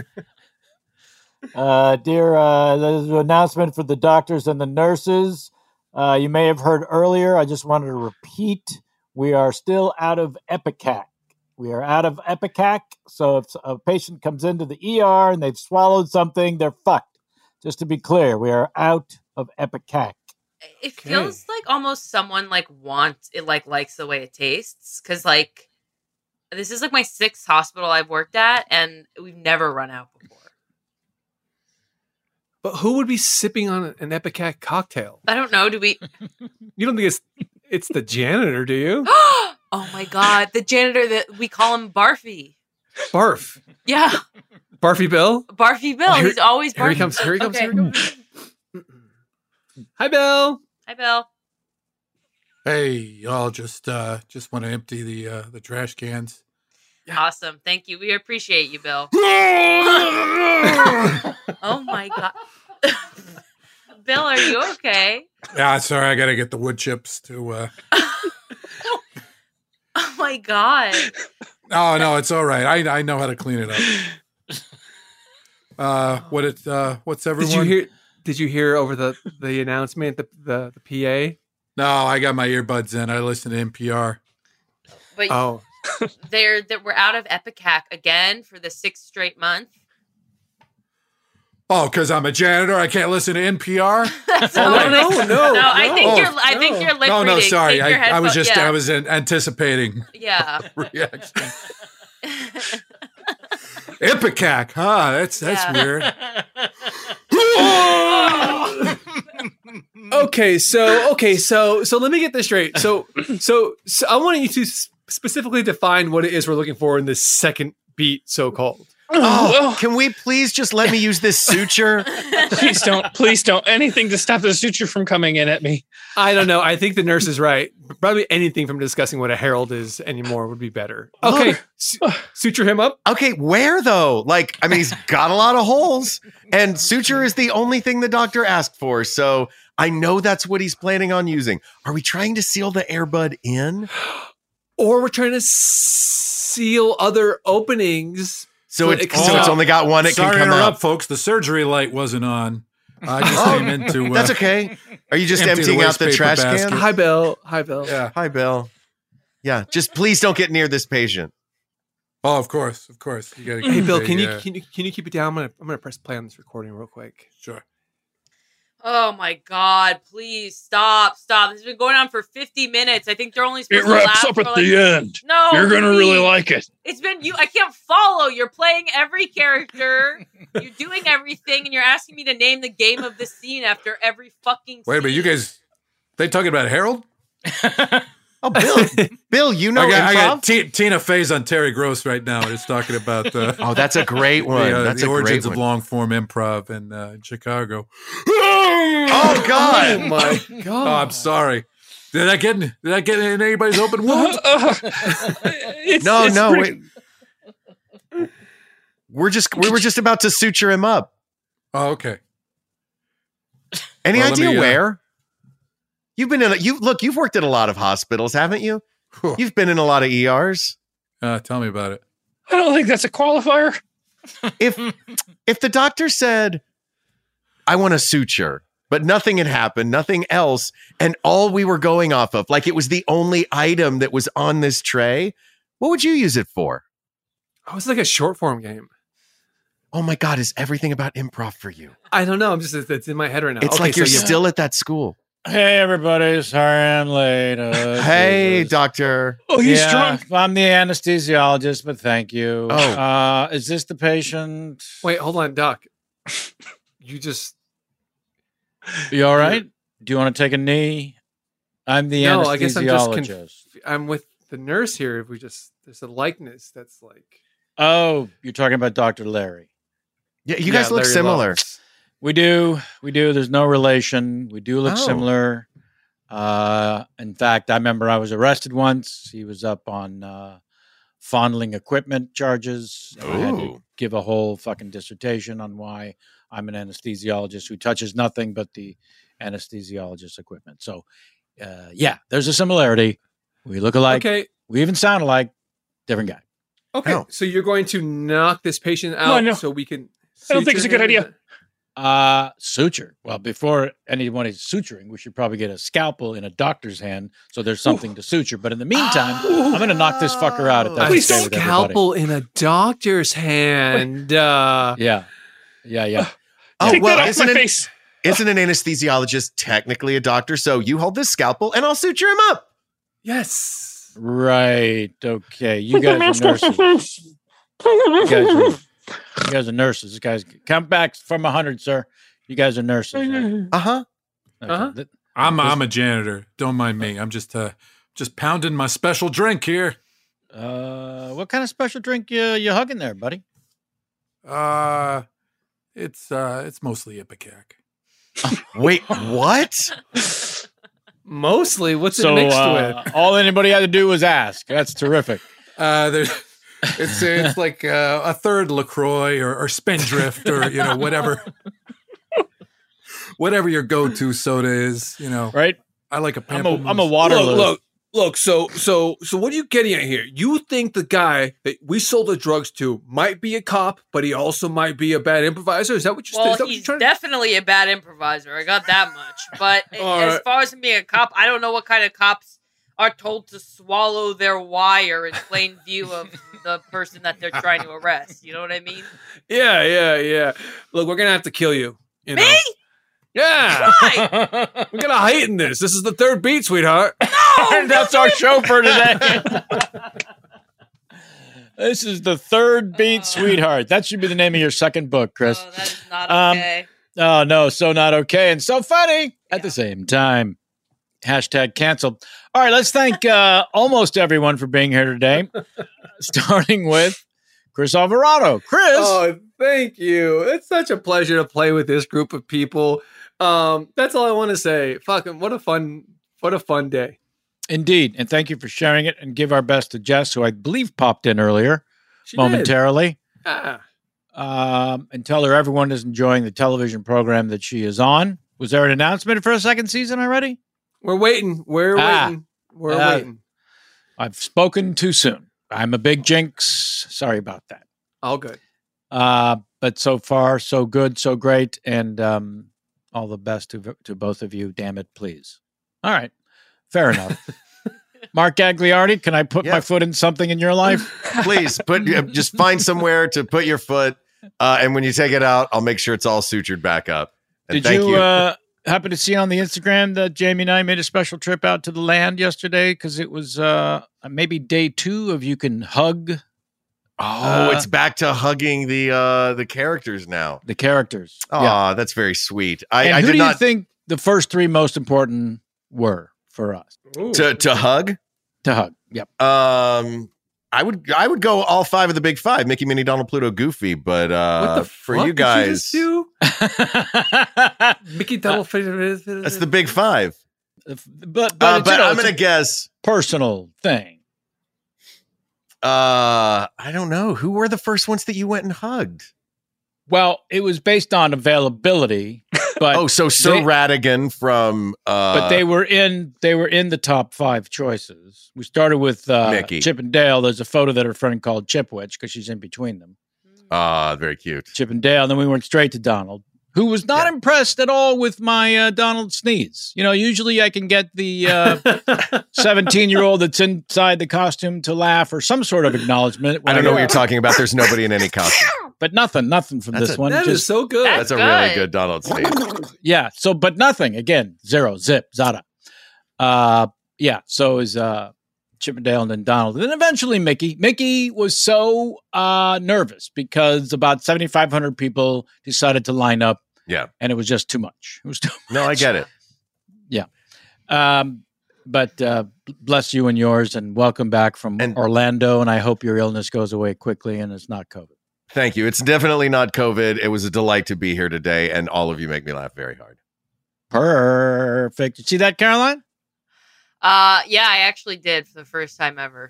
Speaker 13: Uh, dear, uh, there's an announcement for the doctors and the nurses. Uh, you may have heard earlier. I just wanted to repeat. We are still out of Epicac. We are out of Epicac. So if a patient comes into the E R and they've swallowed something, they're fucked. Just to be clear, we are out of Epicac.
Speaker 11: It feels like almost someone like wants it, like likes the way it tastes, because like this is like my sixth hospital I've worked at, and we've never run out before.
Speaker 8: But who would be sipping on an Epicac cocktail?
Speaker 11: I don't know. Do we?
Speaker 8: You don't think it's it's the janitor, do you?
Speaker 11: Oh my god, the janitor that we call him Barfy.
Speaker 8: Barf.
Speaker 11: Yeah,
Speaker 8: Barfy Bill.
Speaker 11: Barfy Bill.
Speaker 8: Oh, here-
Speaker 11: He's always Barfy.
Speaker 8: Here he comes. Here he comes.
Speaker 11: Okay.
Speaker 8: Here he comes. Hi, Bill.
Speaker 11: Hi, Bill.
Speaker 9: Hey, y'all, just uh, just want to empty the uh, the trash cans.
Speaker 11: Awesome. Thank you. We appreciate you, Bill. Oh my god. Bill, are you okay?
Speaker 9: Yeah, sorry, I got to get the wood chips to. Uh...
Speaker 11: Oh my god.
Speaker 9: Oh no, it's all right. I I know how to clean it up. Uh, what it? Uh, what's everyone?
Speaker 8: Did you hear? Did you hear over the the announcement? The the, the P A.
Speaker 9: No, I got my earbuds in. I listen to N P R.
Speaker 11: But
Speaker 8: Oh,
Speaker 11: they're that we're out of Epicac again for the sixth straight month.
Speaker 9: Oh, because I'm a janitor, I can't listen to N P R.
Speaker 11: That's
Speaker 8: Oh,
Speaker 11: not
Speaker 8: no,
Speaker 11: what
Speaker 8: no,
Speaker 11: it-
Speaker 8: no,
Speaker 11: no, I think
Speaker 8: no,
Speaker 11: you're. I think
Speaker 8: no.
Speaker 11: you're lip
Speaker 9: No, no,
Speaker 11: reading.
Speaker 9: sorry.
Speaker 11: Take your
Speaker 9: I, I was
Speaker 11: headphone-
Speaker 9: just
Speaker 11: yeah.
Speaker 9: I was an- anticipating
Speaker 11: Yeah.
Speaker 9: reaction. Ipecac, huh? That's that's
Speaker 11: Yeah.
Speaker 9: weird.
Speaker 8: Okay, so okay, so so let me get this straight. So so, so I want you to s- specifically define what it is we're looking for in this second beat, so called.
Speaker 10: Oh, can we please just let me use this suture?
Speaker 12: Please don't. Please don't. Anything to stop the suture from coming in at me.
Speaker 8: I don't know. I think the nurse is right. Probably anything from discussing what a herald is anymore would be better. Okay, su- suture him up.
Speaker 10: Okay, where though? Like, I mean, he's got a lot of holes, and suture is the only thing the doctor asked for. So I know that's what he's planning on using. Are we trying to seal the airbud in?
Speaker 8: Or we're trying to seal other openings.
Speaker 10: So,
Speaker 8: it
Speaker 10: it,
Speaker 8: can
Speaker 10: so
Speaker 8: come
Speaker 10: it's
Speaker 8: out.
Speaker 10: only got one. It
Speaker 9: Sorry
Speaker 10: can
Speaker 9: to
Speaker 10: come
Speaker 9: interrupt,
Speaker 10: out.
Speaker 9: folks. The surgery light wasn't on. I just
Speaker 10: Oh,
Speaker 9: came into. Uh,
Speaker 10: That's okay. Are you just
Speaker 9: empty the
Speaker 10: emptying out the
Speaker 9: waste
Speaker 10: trash
Speaker 9: paper basket.
Speaker 10: can?
Speaker 8: Hi, Bill. Hi, Bill.
Speaker 9: Yeah.
Speaker 10: Hi, Bill. Yeah, just please don't get near this patient.
Speaker 9: Oh, of course, of course. You gotta
Speaker 8: Hey,
Speaker 9: keep
Speaker 8: Bill.
Speaker 9: the,
Speaker 8: Can you
Speaker 9: uh,
Speaker 8: can you can you keep it down? I'm gonna I'm gonna press play on this recording real quick.
Speaker 9: Sure.
Speaker 11: Oh my God! Please stop! Stop! This has been going on for fifty minutes. I think they're only
Speaker 12: It
Speaker 11: supposed to
Speaker 12: wraps
Speaker 11: last
Speaker 12: up
Speaker 11: for
Speaker 12: at
Speaker 11: like,
Speaker 12: the end.
Speaker 11: No,
Speaker 12: You're gonna
Speaker 11: please.
Speaker 12: really like it.
Speaker 11: It's been you. I can't follow. You're playing every character. You're doing everything, and you're asking me to name the game of the scene after every fucking.
Speaker 9: Wait a minute, you guys. They talking about Harold?
Speaker 10: Oh, Bill, Bill, you know
Speaker 9: I got, I got
Speaker 10: improv?
Speaker 9: T- Tina Fey's on Terry Gross right now. It's talking about. Uh,
Speaker 10: Oh, that's a great one.
Speaker 9: The, uh,
Speaker 10: That's
Speaker 9: the
Speaker 10: a
Speaker 9: origins
Speaker 10: great
Speaker 9: of
Speaker 10: one.
Speaker 9: long form improv in, uh, in Chicago.
Speaker 10: Oh God!
Speaker 8: Oh my
Speaker 9: Oh,
Speaker 8: God!
Speaker 9: I'm sorry. Did I get in, did I get in anybody's open wound?
Speaker 12: It's-
Speaker 10: No,
Speaker 12: it's
Speaker 10: no,
Speaker 12: pretty-
Speaker 10: wait. We're just we were just about to suture him up.
Speaker 9: Oh, okay.
Speaker 10: Any
Speaker 9: Well, let
Speaker 10: idea
Speaker 9: me, uh,
Speaker 10: where? You've been in. A, you look. You've worked at a lot of hospitals, haven't you?
Speaker 9: Whew.
Speaker 10: You've been in a lot of E Rs.
Speaker 9: Uh, tell me about it.
Speaker 12: I don't think that's a qualifier.
Speaker 10: If if the doctor said, "I want a suture," but nothing had happened, nothing else, and all we were going off of, like it was the only item that was on this tray, what would you use it for?
Speaker 8: Oh, it's like a short form game.
Speaker 10: Oh my God, is everything about improv for you?
Speaker 8: I don't know. I'm just it's in my head right now.
Speaker 10: It's
Speaker 8: Okay,
Speaker 10: like
Speaker 8: so
Speaker 10: you're
Speaker 8: you-
Speaker 10: still at that school.
Speaker 13: Hey, everybody. Sorry I'm late. Uh,
Speaker 10: Hey,
Speaker 13: Jesus.
Speaker 10: doctor.
Speaker 12: Oh, he's
Speaker 13: yeah,
Speaker 12: drunk.
Speaker 13: I'm the anesthesiologist, but thank you.
Speaker 10: Oh.
Speaker 13: Uh, is this the patient?
Speaker 8: Wait, hold on, Doc. You just
Speaker 13: You all right? Do you want to take a knee? I'm the
Speaker 8: no. I guess I'm just.
Speaker 13: anesthesiologist.
Speaker 8: Conf- I'm with the nurse here. If we just there's a likeness that's like.
Speaker 13: Oh, you're talking about Doctor Larry.
Speaker 10: Yeah, you
Speaker 8: Yeah,
Speaker 10: guys look
Speaker 8: Larry
Speaker 10: similar.
Speaker 8: Loves.
Speaker 13: We do. We do. There's no relation. We do look
Speaker 10: Oh.
Speaker 13: similar. Uh, in fact, I remember I was arrested once. He was up on uh, fondling equipment charges. And I had to
Speaker 10: Ooh.
Speaker 13: give a whole fucking dissertation on why I'm an anesthesiologist who touches nothing but the anesthesiologist equipment. So, uh, yeah, there's a similarity. We look alike.
Speaker 8: Okay.
Speaker 13: We even sound alike. Different guy.
Speaker 8: Okay.
Speaker 10: Oh.
Speaker 8: So you're going to knock this patient out
Speaker 12: No, no.
Speaker 8: so we can.
Speaker 12: I don't think it's a
Speaker 8: suture
Speaker 12: good
Speaker 8: him?
Speaker 12: idea.
Speaker 13: Uh, suture. Well, before anyone is suturing, we should probably get a scalpel in a doctor's hand so there's something to suture. But in the meantime, I'm going to knock this fucker out if that's
Speaker 8: A
Speaker 12: Please
Speaker 13: okay
Speaker 12: don't.
Speaker 13: with everybody.
Speaker 8: scalpel in a doctor's hand. Uh,
Speaker 13: Yeah. Yeah, yeah.
Speaker 10: Oh,
Speaker 12: Take
Speaker 10: well,
Speaker 12: that off
Speaker 10: isn't
Speaker 12: my
Speaker 10: an,
Speaker 12: face.
Speaker 10: isn't an anesthesiologist technically a doctor? So you hold this scalpel and I'll suture him up.
Speaker 8: yes.
Speaker 13: Right. Okay. You guys are nurses. You guys are, you guys are nurses. You guys come back from a hundred, sir. You guys are nurses. Right?
Speaker 10: Uh huh.
Speaker 13: Okay.
Speaker 8: Uh-huh.
Speaker 13: Th-
Speaker 9: I'm I'm a janitor. Don't mind me. I'm just uh just pounding my special drink here.
Speaker 13: Uh, what kind of special drink you you hugging there, buddy?
Speaker 9: Uh it's uh it's mostly Ipecac.
Speaker 10: Wait, what?
Speaker 8: Mostly, what's
Speaker 13: So
Speaker 8: it mixed
Speaker 13: uh,
Speaker 8: with?
Speaker 13: all anybody had to do was ask. That's terrific.
Speaker 9: Uh there's it's it's like uh, a third LaCroix or, or Spindrift or you know whatever whatever your go-to soda is, you know.
Speaker 13: Right?
Speaker 9: I like a
Speaker 13: I'm a
Speaker 9: pamplemousse.
Speaker 13: I'm a Waterloo.
Speaker 8: Look, look, look. So, so, so, what are you getting at here? You think the guy that we sold the drugs to might be a cop, but he also might be a bad improviser? Is that what you're,
Speaker 11: Well,
Speaker 8: is that what
Speaker 11: he's
Speaker 8: you're trying
Speaker 11: definitely a bad improviser. I got that much. But
Speaker 8: All
Speaker 11: as
Speaker 8: right.
Speaker 11: far as him being a cop, I don't know what kind of cops are told to swallow their wire in plain view of the person that they're trying to arrest. You know what I mean?
Speaker 8: Yeah, yeah, yeah. Look, we're gonna have to kill you. you
Speaker 11: Me?
Speaker 8: know? Yeah.
Speaker 11: Why?
Speaker 8: We're gonna heighten this. This is the third beat, sweetheart.
Speaker 7: And that's our show for today. This is the third beat, sweetheart. That should be the name of your second book, Chris.
Speaker 11: Oh, that is not
Speaker 7: Um,
Speaker 11: okay.
Speaker 7: Oh, no, so not okay and so funny at the same time. Hashtag canceled. All right, let's thank uh, almost everyone for being here today, starting with Chris Alvarado. Chris.
Speaker 8: Oh, thank you. It's such a pleasure to play with this group of people. Um, that's all I want to say. Fucking what a fun, what a fun day.
Speaker 7: Indeed. And thank you for sharing it, and give our best to Jess, who I believe popped in earlier
Speaker 8: She
Speaker 7: momentarily.
Speaker 8: did. Ah.
Speaker 7: Um, and tell her everyone is enjoying the television program that she is on. Was there an announcement for a second season already?
Speaker 8: We're waiting. We're
Speaker 7: Ah.
Speaker 8: waiting. We're
Speaker 7: Uh,
Speaker 8: waiting.
Speaker 7: I've spoken too soon. I'm a big jinx. Sorry about that.
Speaker 8: All good.
Speaker 7: Uh, but so far, so good, so great. And um, all the best to, to both of you. Damn it, please. All right. Fair enough. Mark Gagliardi, can I put my foot in something in your life?
Speaker 10: Please put just find somewhere to put your foot, uh, and when you take it out, I'll make sure it's all sutured back up. And
Speaker 7: Did
Speaker 10: thank
Speaker 7: you,
Speaker 10: you.
Speaker 7: Uh, happen to see on the Instagram that Jamie and I made a special trip out to the land yesterday? Because it was uh, maybe day two of you can hug.
Speaker 10: oh,
Speaker 7: uh,
Speaker 10: it's back to hugging the uh, the characters now.
Speaker 7: The characters.
Speaker 10: Oh,
Speaker 7: Yeah.
Speaker 10: that's very sweet. I,
Speaker 7: And
Speaker 10: I
Speaker 7: who
Speaker 10: did
Speaker 7: do
Speaker 10: not
Speaker 7: you think the first three most important were for us?
Speaker 10: to to hug.
Speaker 7: To hug. Yep.
Speaker 10: Um, I would I would go all five of the big five: Mickey, Minnie, Donald, Pluto, Goofy. But uh,
Speaker 8: What the
Speaker 10: for
Speaker 8: fuck
Speaker 10: you
Speaker 8: did you just
Speaker 10: guys,
Speaker 8: do? Mickey Double
Speaker 10: that's the big five.
Speaker 7: But but,
Speaker 10: Uh,
Speaker 7: it's,
Speaker 10: but
Speaker 7: you know,
Speaker 10: I'm
Speaker 7: it's
Speaker 10: gonna
Speaker 7: a
Speaker 10: guess.
Speaker 7: personal thing.
Speaker 10: Uh, I don't know. Who were the first ones that you went and hugged?
Speaker 7: Well, it was based on availability, but
Speaker 10: oh, so Sir
Speaker 7: they-
Speaker 10: Radigan from uh,
Speaker 7: but they were in they were in the top five choices. We started with uh,
Speaker 10: Mickey.
Speaker 7: Chip and Dale. There's a photo that her friend called Chipwich because she's in between them.
Speaker 10: Ah, very cute.
Speaker 7: Chip and Dale. And then we went straight to Donald, who was not impressed at all with my uh, Donald sneeze. You know, usually I can get the seventeen-year-old that's inside the costume to laugh or some sort of acknowledgement.
Speaker 10: I don't know what you're talking about. There's nobody in any costume.
Speaker 7: But nothing, nothing from
Speaker 10: That's
Speaker 7: this
Speaker 10: a-
Speaker 7: one.
Speaker 8: That is
Speaker 7: Just-
Speaker 8: so good.
Speaker 10: That's, a really good Donald sneeze.
Speaker 7: Yeah. So, but nothing. Again, zero, zip, zada. Uh, yeah. So is uh, Chip and Dale and then Donald. And then eventually Mickey. Mickey was so uh, nervous because about seventy-five hundred people decided to line up.
Speaker 10: Yeah.
Speaker 7: And it was just too much. It was too
Speaker 10: No, I get it.
Speaker 7: Yeah. Um, but uh, bless you and yours, and welcome back from Orlando. And I hope your illness goes away quickly and it's not COVID.
Speaker 10: Thank you. It's definitely not COVID. It was a delight to be here today, and all of you make me laugh very hard.
Speaker 7: Perfect. You see that, Caroline?
Speaker 11: Uh, yeah, I actually did for the first time ever.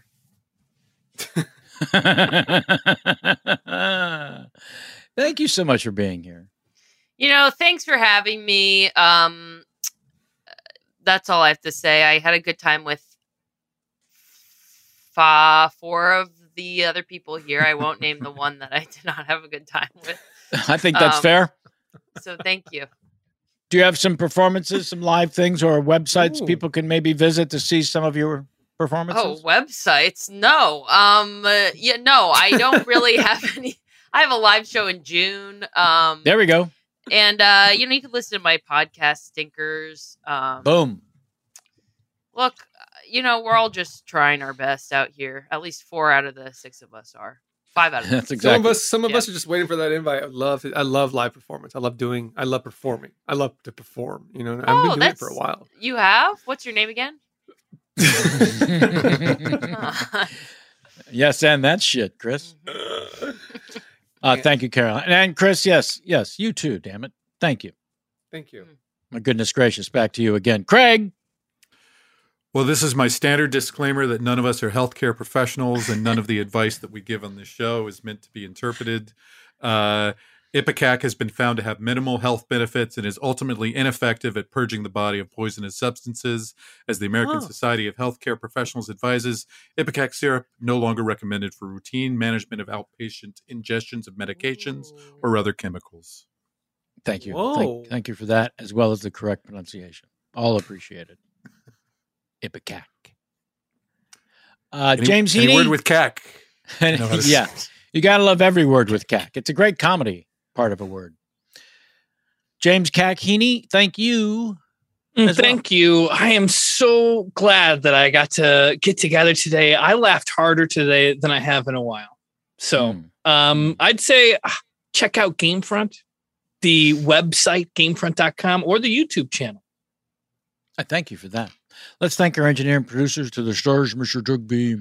Speaker 7: Thank you so much for being here.
Speaker 11: You know, thanks for having me. Um, that's all I have to say. I had a good time with fa- four of the other people here. I won't name the one that I did not have a good time with.
Speaker 7: I think that's
Speaker 11: Um,
Speaker 7: fair.
Speaker 11: So thank you.
Speaker 7: Do you have some performances, some live things, or websites
Speaker 11: Ooh.
Speaker 7: people can maybe visit to see some of your performances?
Speaker 11: Oh, websites? No. Um. Uh, yeah. No, I don't really have any. I have a live show in June. Um.
Speaker 7: There we go.
Speaker 11: And uh, you know, you can listen to my podcast, Stinkers. Um,
Speaker 7: Boom.
Speaker 11: Look, uh, you know, we're all just trying our best out here. At least four out of the six of us are. Five out of the
Speaker 7: That's
Speaker 11: six.
Speaker 8: Some
Speaker 7: exactly.
Speaker 8: of us, some of
Speaker 11: Yeah.
Speaker 8: us are just waiting for that invite. I love it. I love live performance. I love doing. I love performing. I love to perform. You know, I've
Speaker 11: Oh,
Speaker 8: been doing it
Speaker 11: that's
Speaker 8: for a while.
Speaker 11: You have? What's your name again?
Speaker 7: Yes, and that shit, Chris. Uh, thank you, Caroline. And Chris, yes, yes, you too, damn it. Thank you.
Speaker 8: Thank you.
Speaker 7: My goodness gracious, back to you again. Craig.
Speaker 9: Well, this is my standard disclaimer that none of us are healthcare professionals and none of the advice that we give on this show is meant to be interpreted. Uh, Ipecac has been found to have minimal health benefits and is ultimately ineffective at purging the body of poisonous substances. As the American
Speaker 8: Oh.
Speaker 9: Society of Healthcare Professionals advises, Ipecac syrup no longer recommended for routine management of outpatient ingestions of medications or other chemicals.
Speaker 7: Thank you.
Speaker 8: Whoa.
Speaker 7: Thank, thank you for that, as well as the correct pronunciation. All appreciated. Ipecac. Uh,
Speaker 9: Any-
Speaker 7: James
Speaker 9: any
Speaker 7: Heaney.
Speaker 9: word with cac?
Speaker 7: And,
Speaker 9: know how to-
Speaker 7: yeah, you got to love every word with C A C. It's a great comedy part of a word. James C A C Heaney, thank you.
Speaker 12: Mm,
Speaker 7: as well.
Speaker 12: Thank you. I am so glad that I got to get together today. I laughed harder today than I have in a while. So
Speaker 7: Hmm.
Speaker 12: um, I'd say ah, check out Gamefront, the website, gamefront dot com, or the YouTube channel.
Speaker 7: I thank you for that. Let's thank our engineer and producers to the stars, Mister Doug Beam.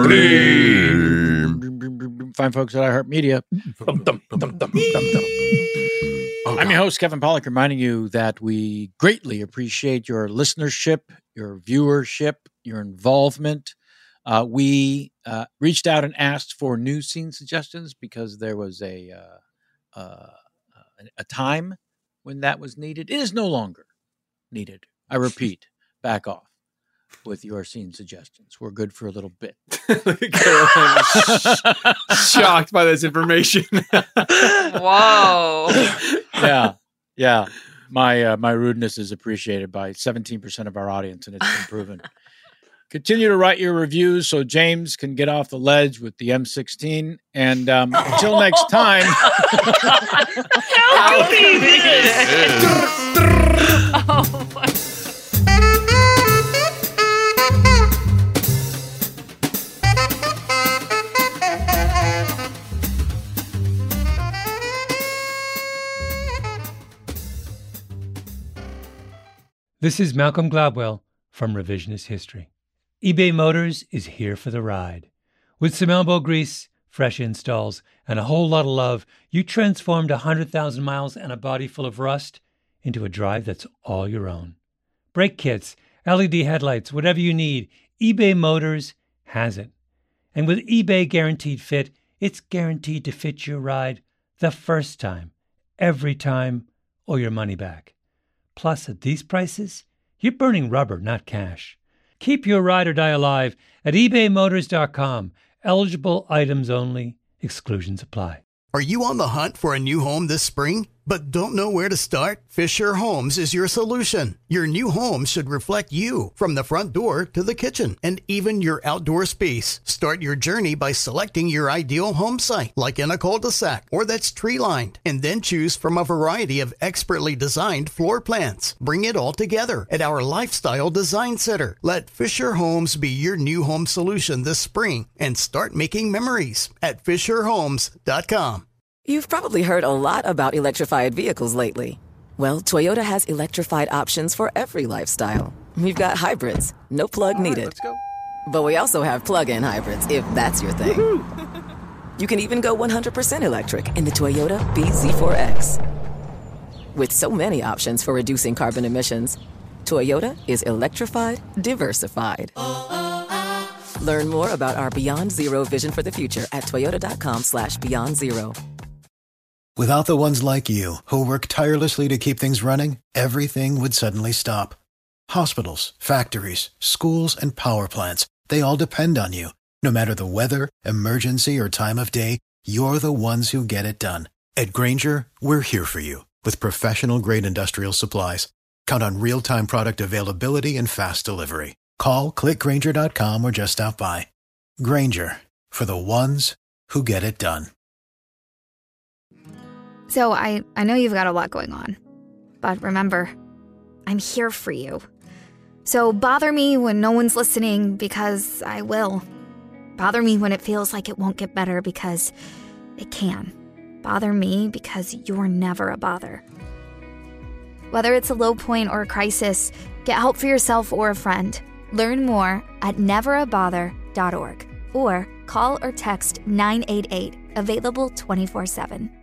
Speaker 7: Fine folks at iHeartMedia.
Speaker 12: Dum, dum, dum, dum, dum, dum.
Speaker 9: Oh,
Speaker 7: I'm
Speaker 9: God.
Speaker 7: your host, Kevin Pollak, reminding you that we greatly appreciate your listenership, your viewership, your involvement. Uh, we uh, reached out and asked for new scene suggestions because there was a uh, uh, a time when that was needed. It is no longer needed. I repeat, back off with your scene suggestions. We're good for a little bit.
Speaker 8: Caroline is shocked by this information.
Speaker 11: Whoa.
Speaker 7: Yeah, yeah. My uh, my rudeness is appreciated by seventeen percent of our audience, and it's been proven. Continue to write your reviews so James can get off the ledge with the M sixteen. And um, until next time.
Speaker 11: How could he do this? Oh my.
Speaker 1: This is Malcolm Gladwell from Revisionist History. eBay Motors is here for the ride. With some elbow grease, fresh installs, and a whole lot of love, you transformed one hundred thousand miles and a body full of rust into a drive that's all your own. Brake kits, L E D headlights, whatever you need, eBay Motors has it. And with eBay Guaranteed Fit, it's guaranteed to fit your ride the first time, every time, or your money back. Plus, at these prices, you're burning rubber, not cash. Keep your ride or die alive at ebay motors dot com. Eligible items only. Exclusions apply.
Speaker 18: Are you on the hunt for a new home this spring, but don't know where to start? Fisher Homes is your solution. Your new home should reflect you, from the front door to the kitchen, and even your outdoor space. Start your journey by selecting your ideal home site, like in a cul-de-sac or that's tree-lined, and then choose from a variety of expertly designed floor plans. Bring it all together at our Lifestyle Design Center. Let Fisher Homes be your new home solution this spring, and start making memories at fisher homes dot com.
Speaker 22: You've probably heard a lot about electrified vehicles lately. Well, Toyota has electrified options for every lifestyle. We've got hybrids, no plug
Speaker 10: All right,
Speaker 22: needed.
Speaker 10: let's go.
Speaker 22: But we also have plug-in hybrids, if that's your thing. You can even go one hundred percent electric in the Toyota B Z four X. With so many options for reducing carbon emissions, Toyota is electrified, diversified. Learn more about our Beyond Zero vision for the future at toyota.com slash beyond zero.
Speaker 23: Without the ones like you, who work tirelessly to keep things running, everything would suddenly stop. Hospitals, factories, schools, and power plants, they all depend on you. No matter the weather, emergency, or time of day, you're the ones who get it done. At Grainger, we're here for you with professional-grade industrial supplies. Count on real-time product availability and fast delivery. Call, click Grainger dot com, or just stop by. Grainger, for the ones who get it done.
Speaker 24: So I, I know you've got a lot going on, but remember, I'm here for you. So bother me when no one's listening, because I will. Bother me when it feels like it won't get better, because it can. Bother me because you're never a bother. Whether it's a low point or a crisis, get help for yourself or a friend. Learn more at never a bother dot org or call or text nine eight eight, available twenty-four seven.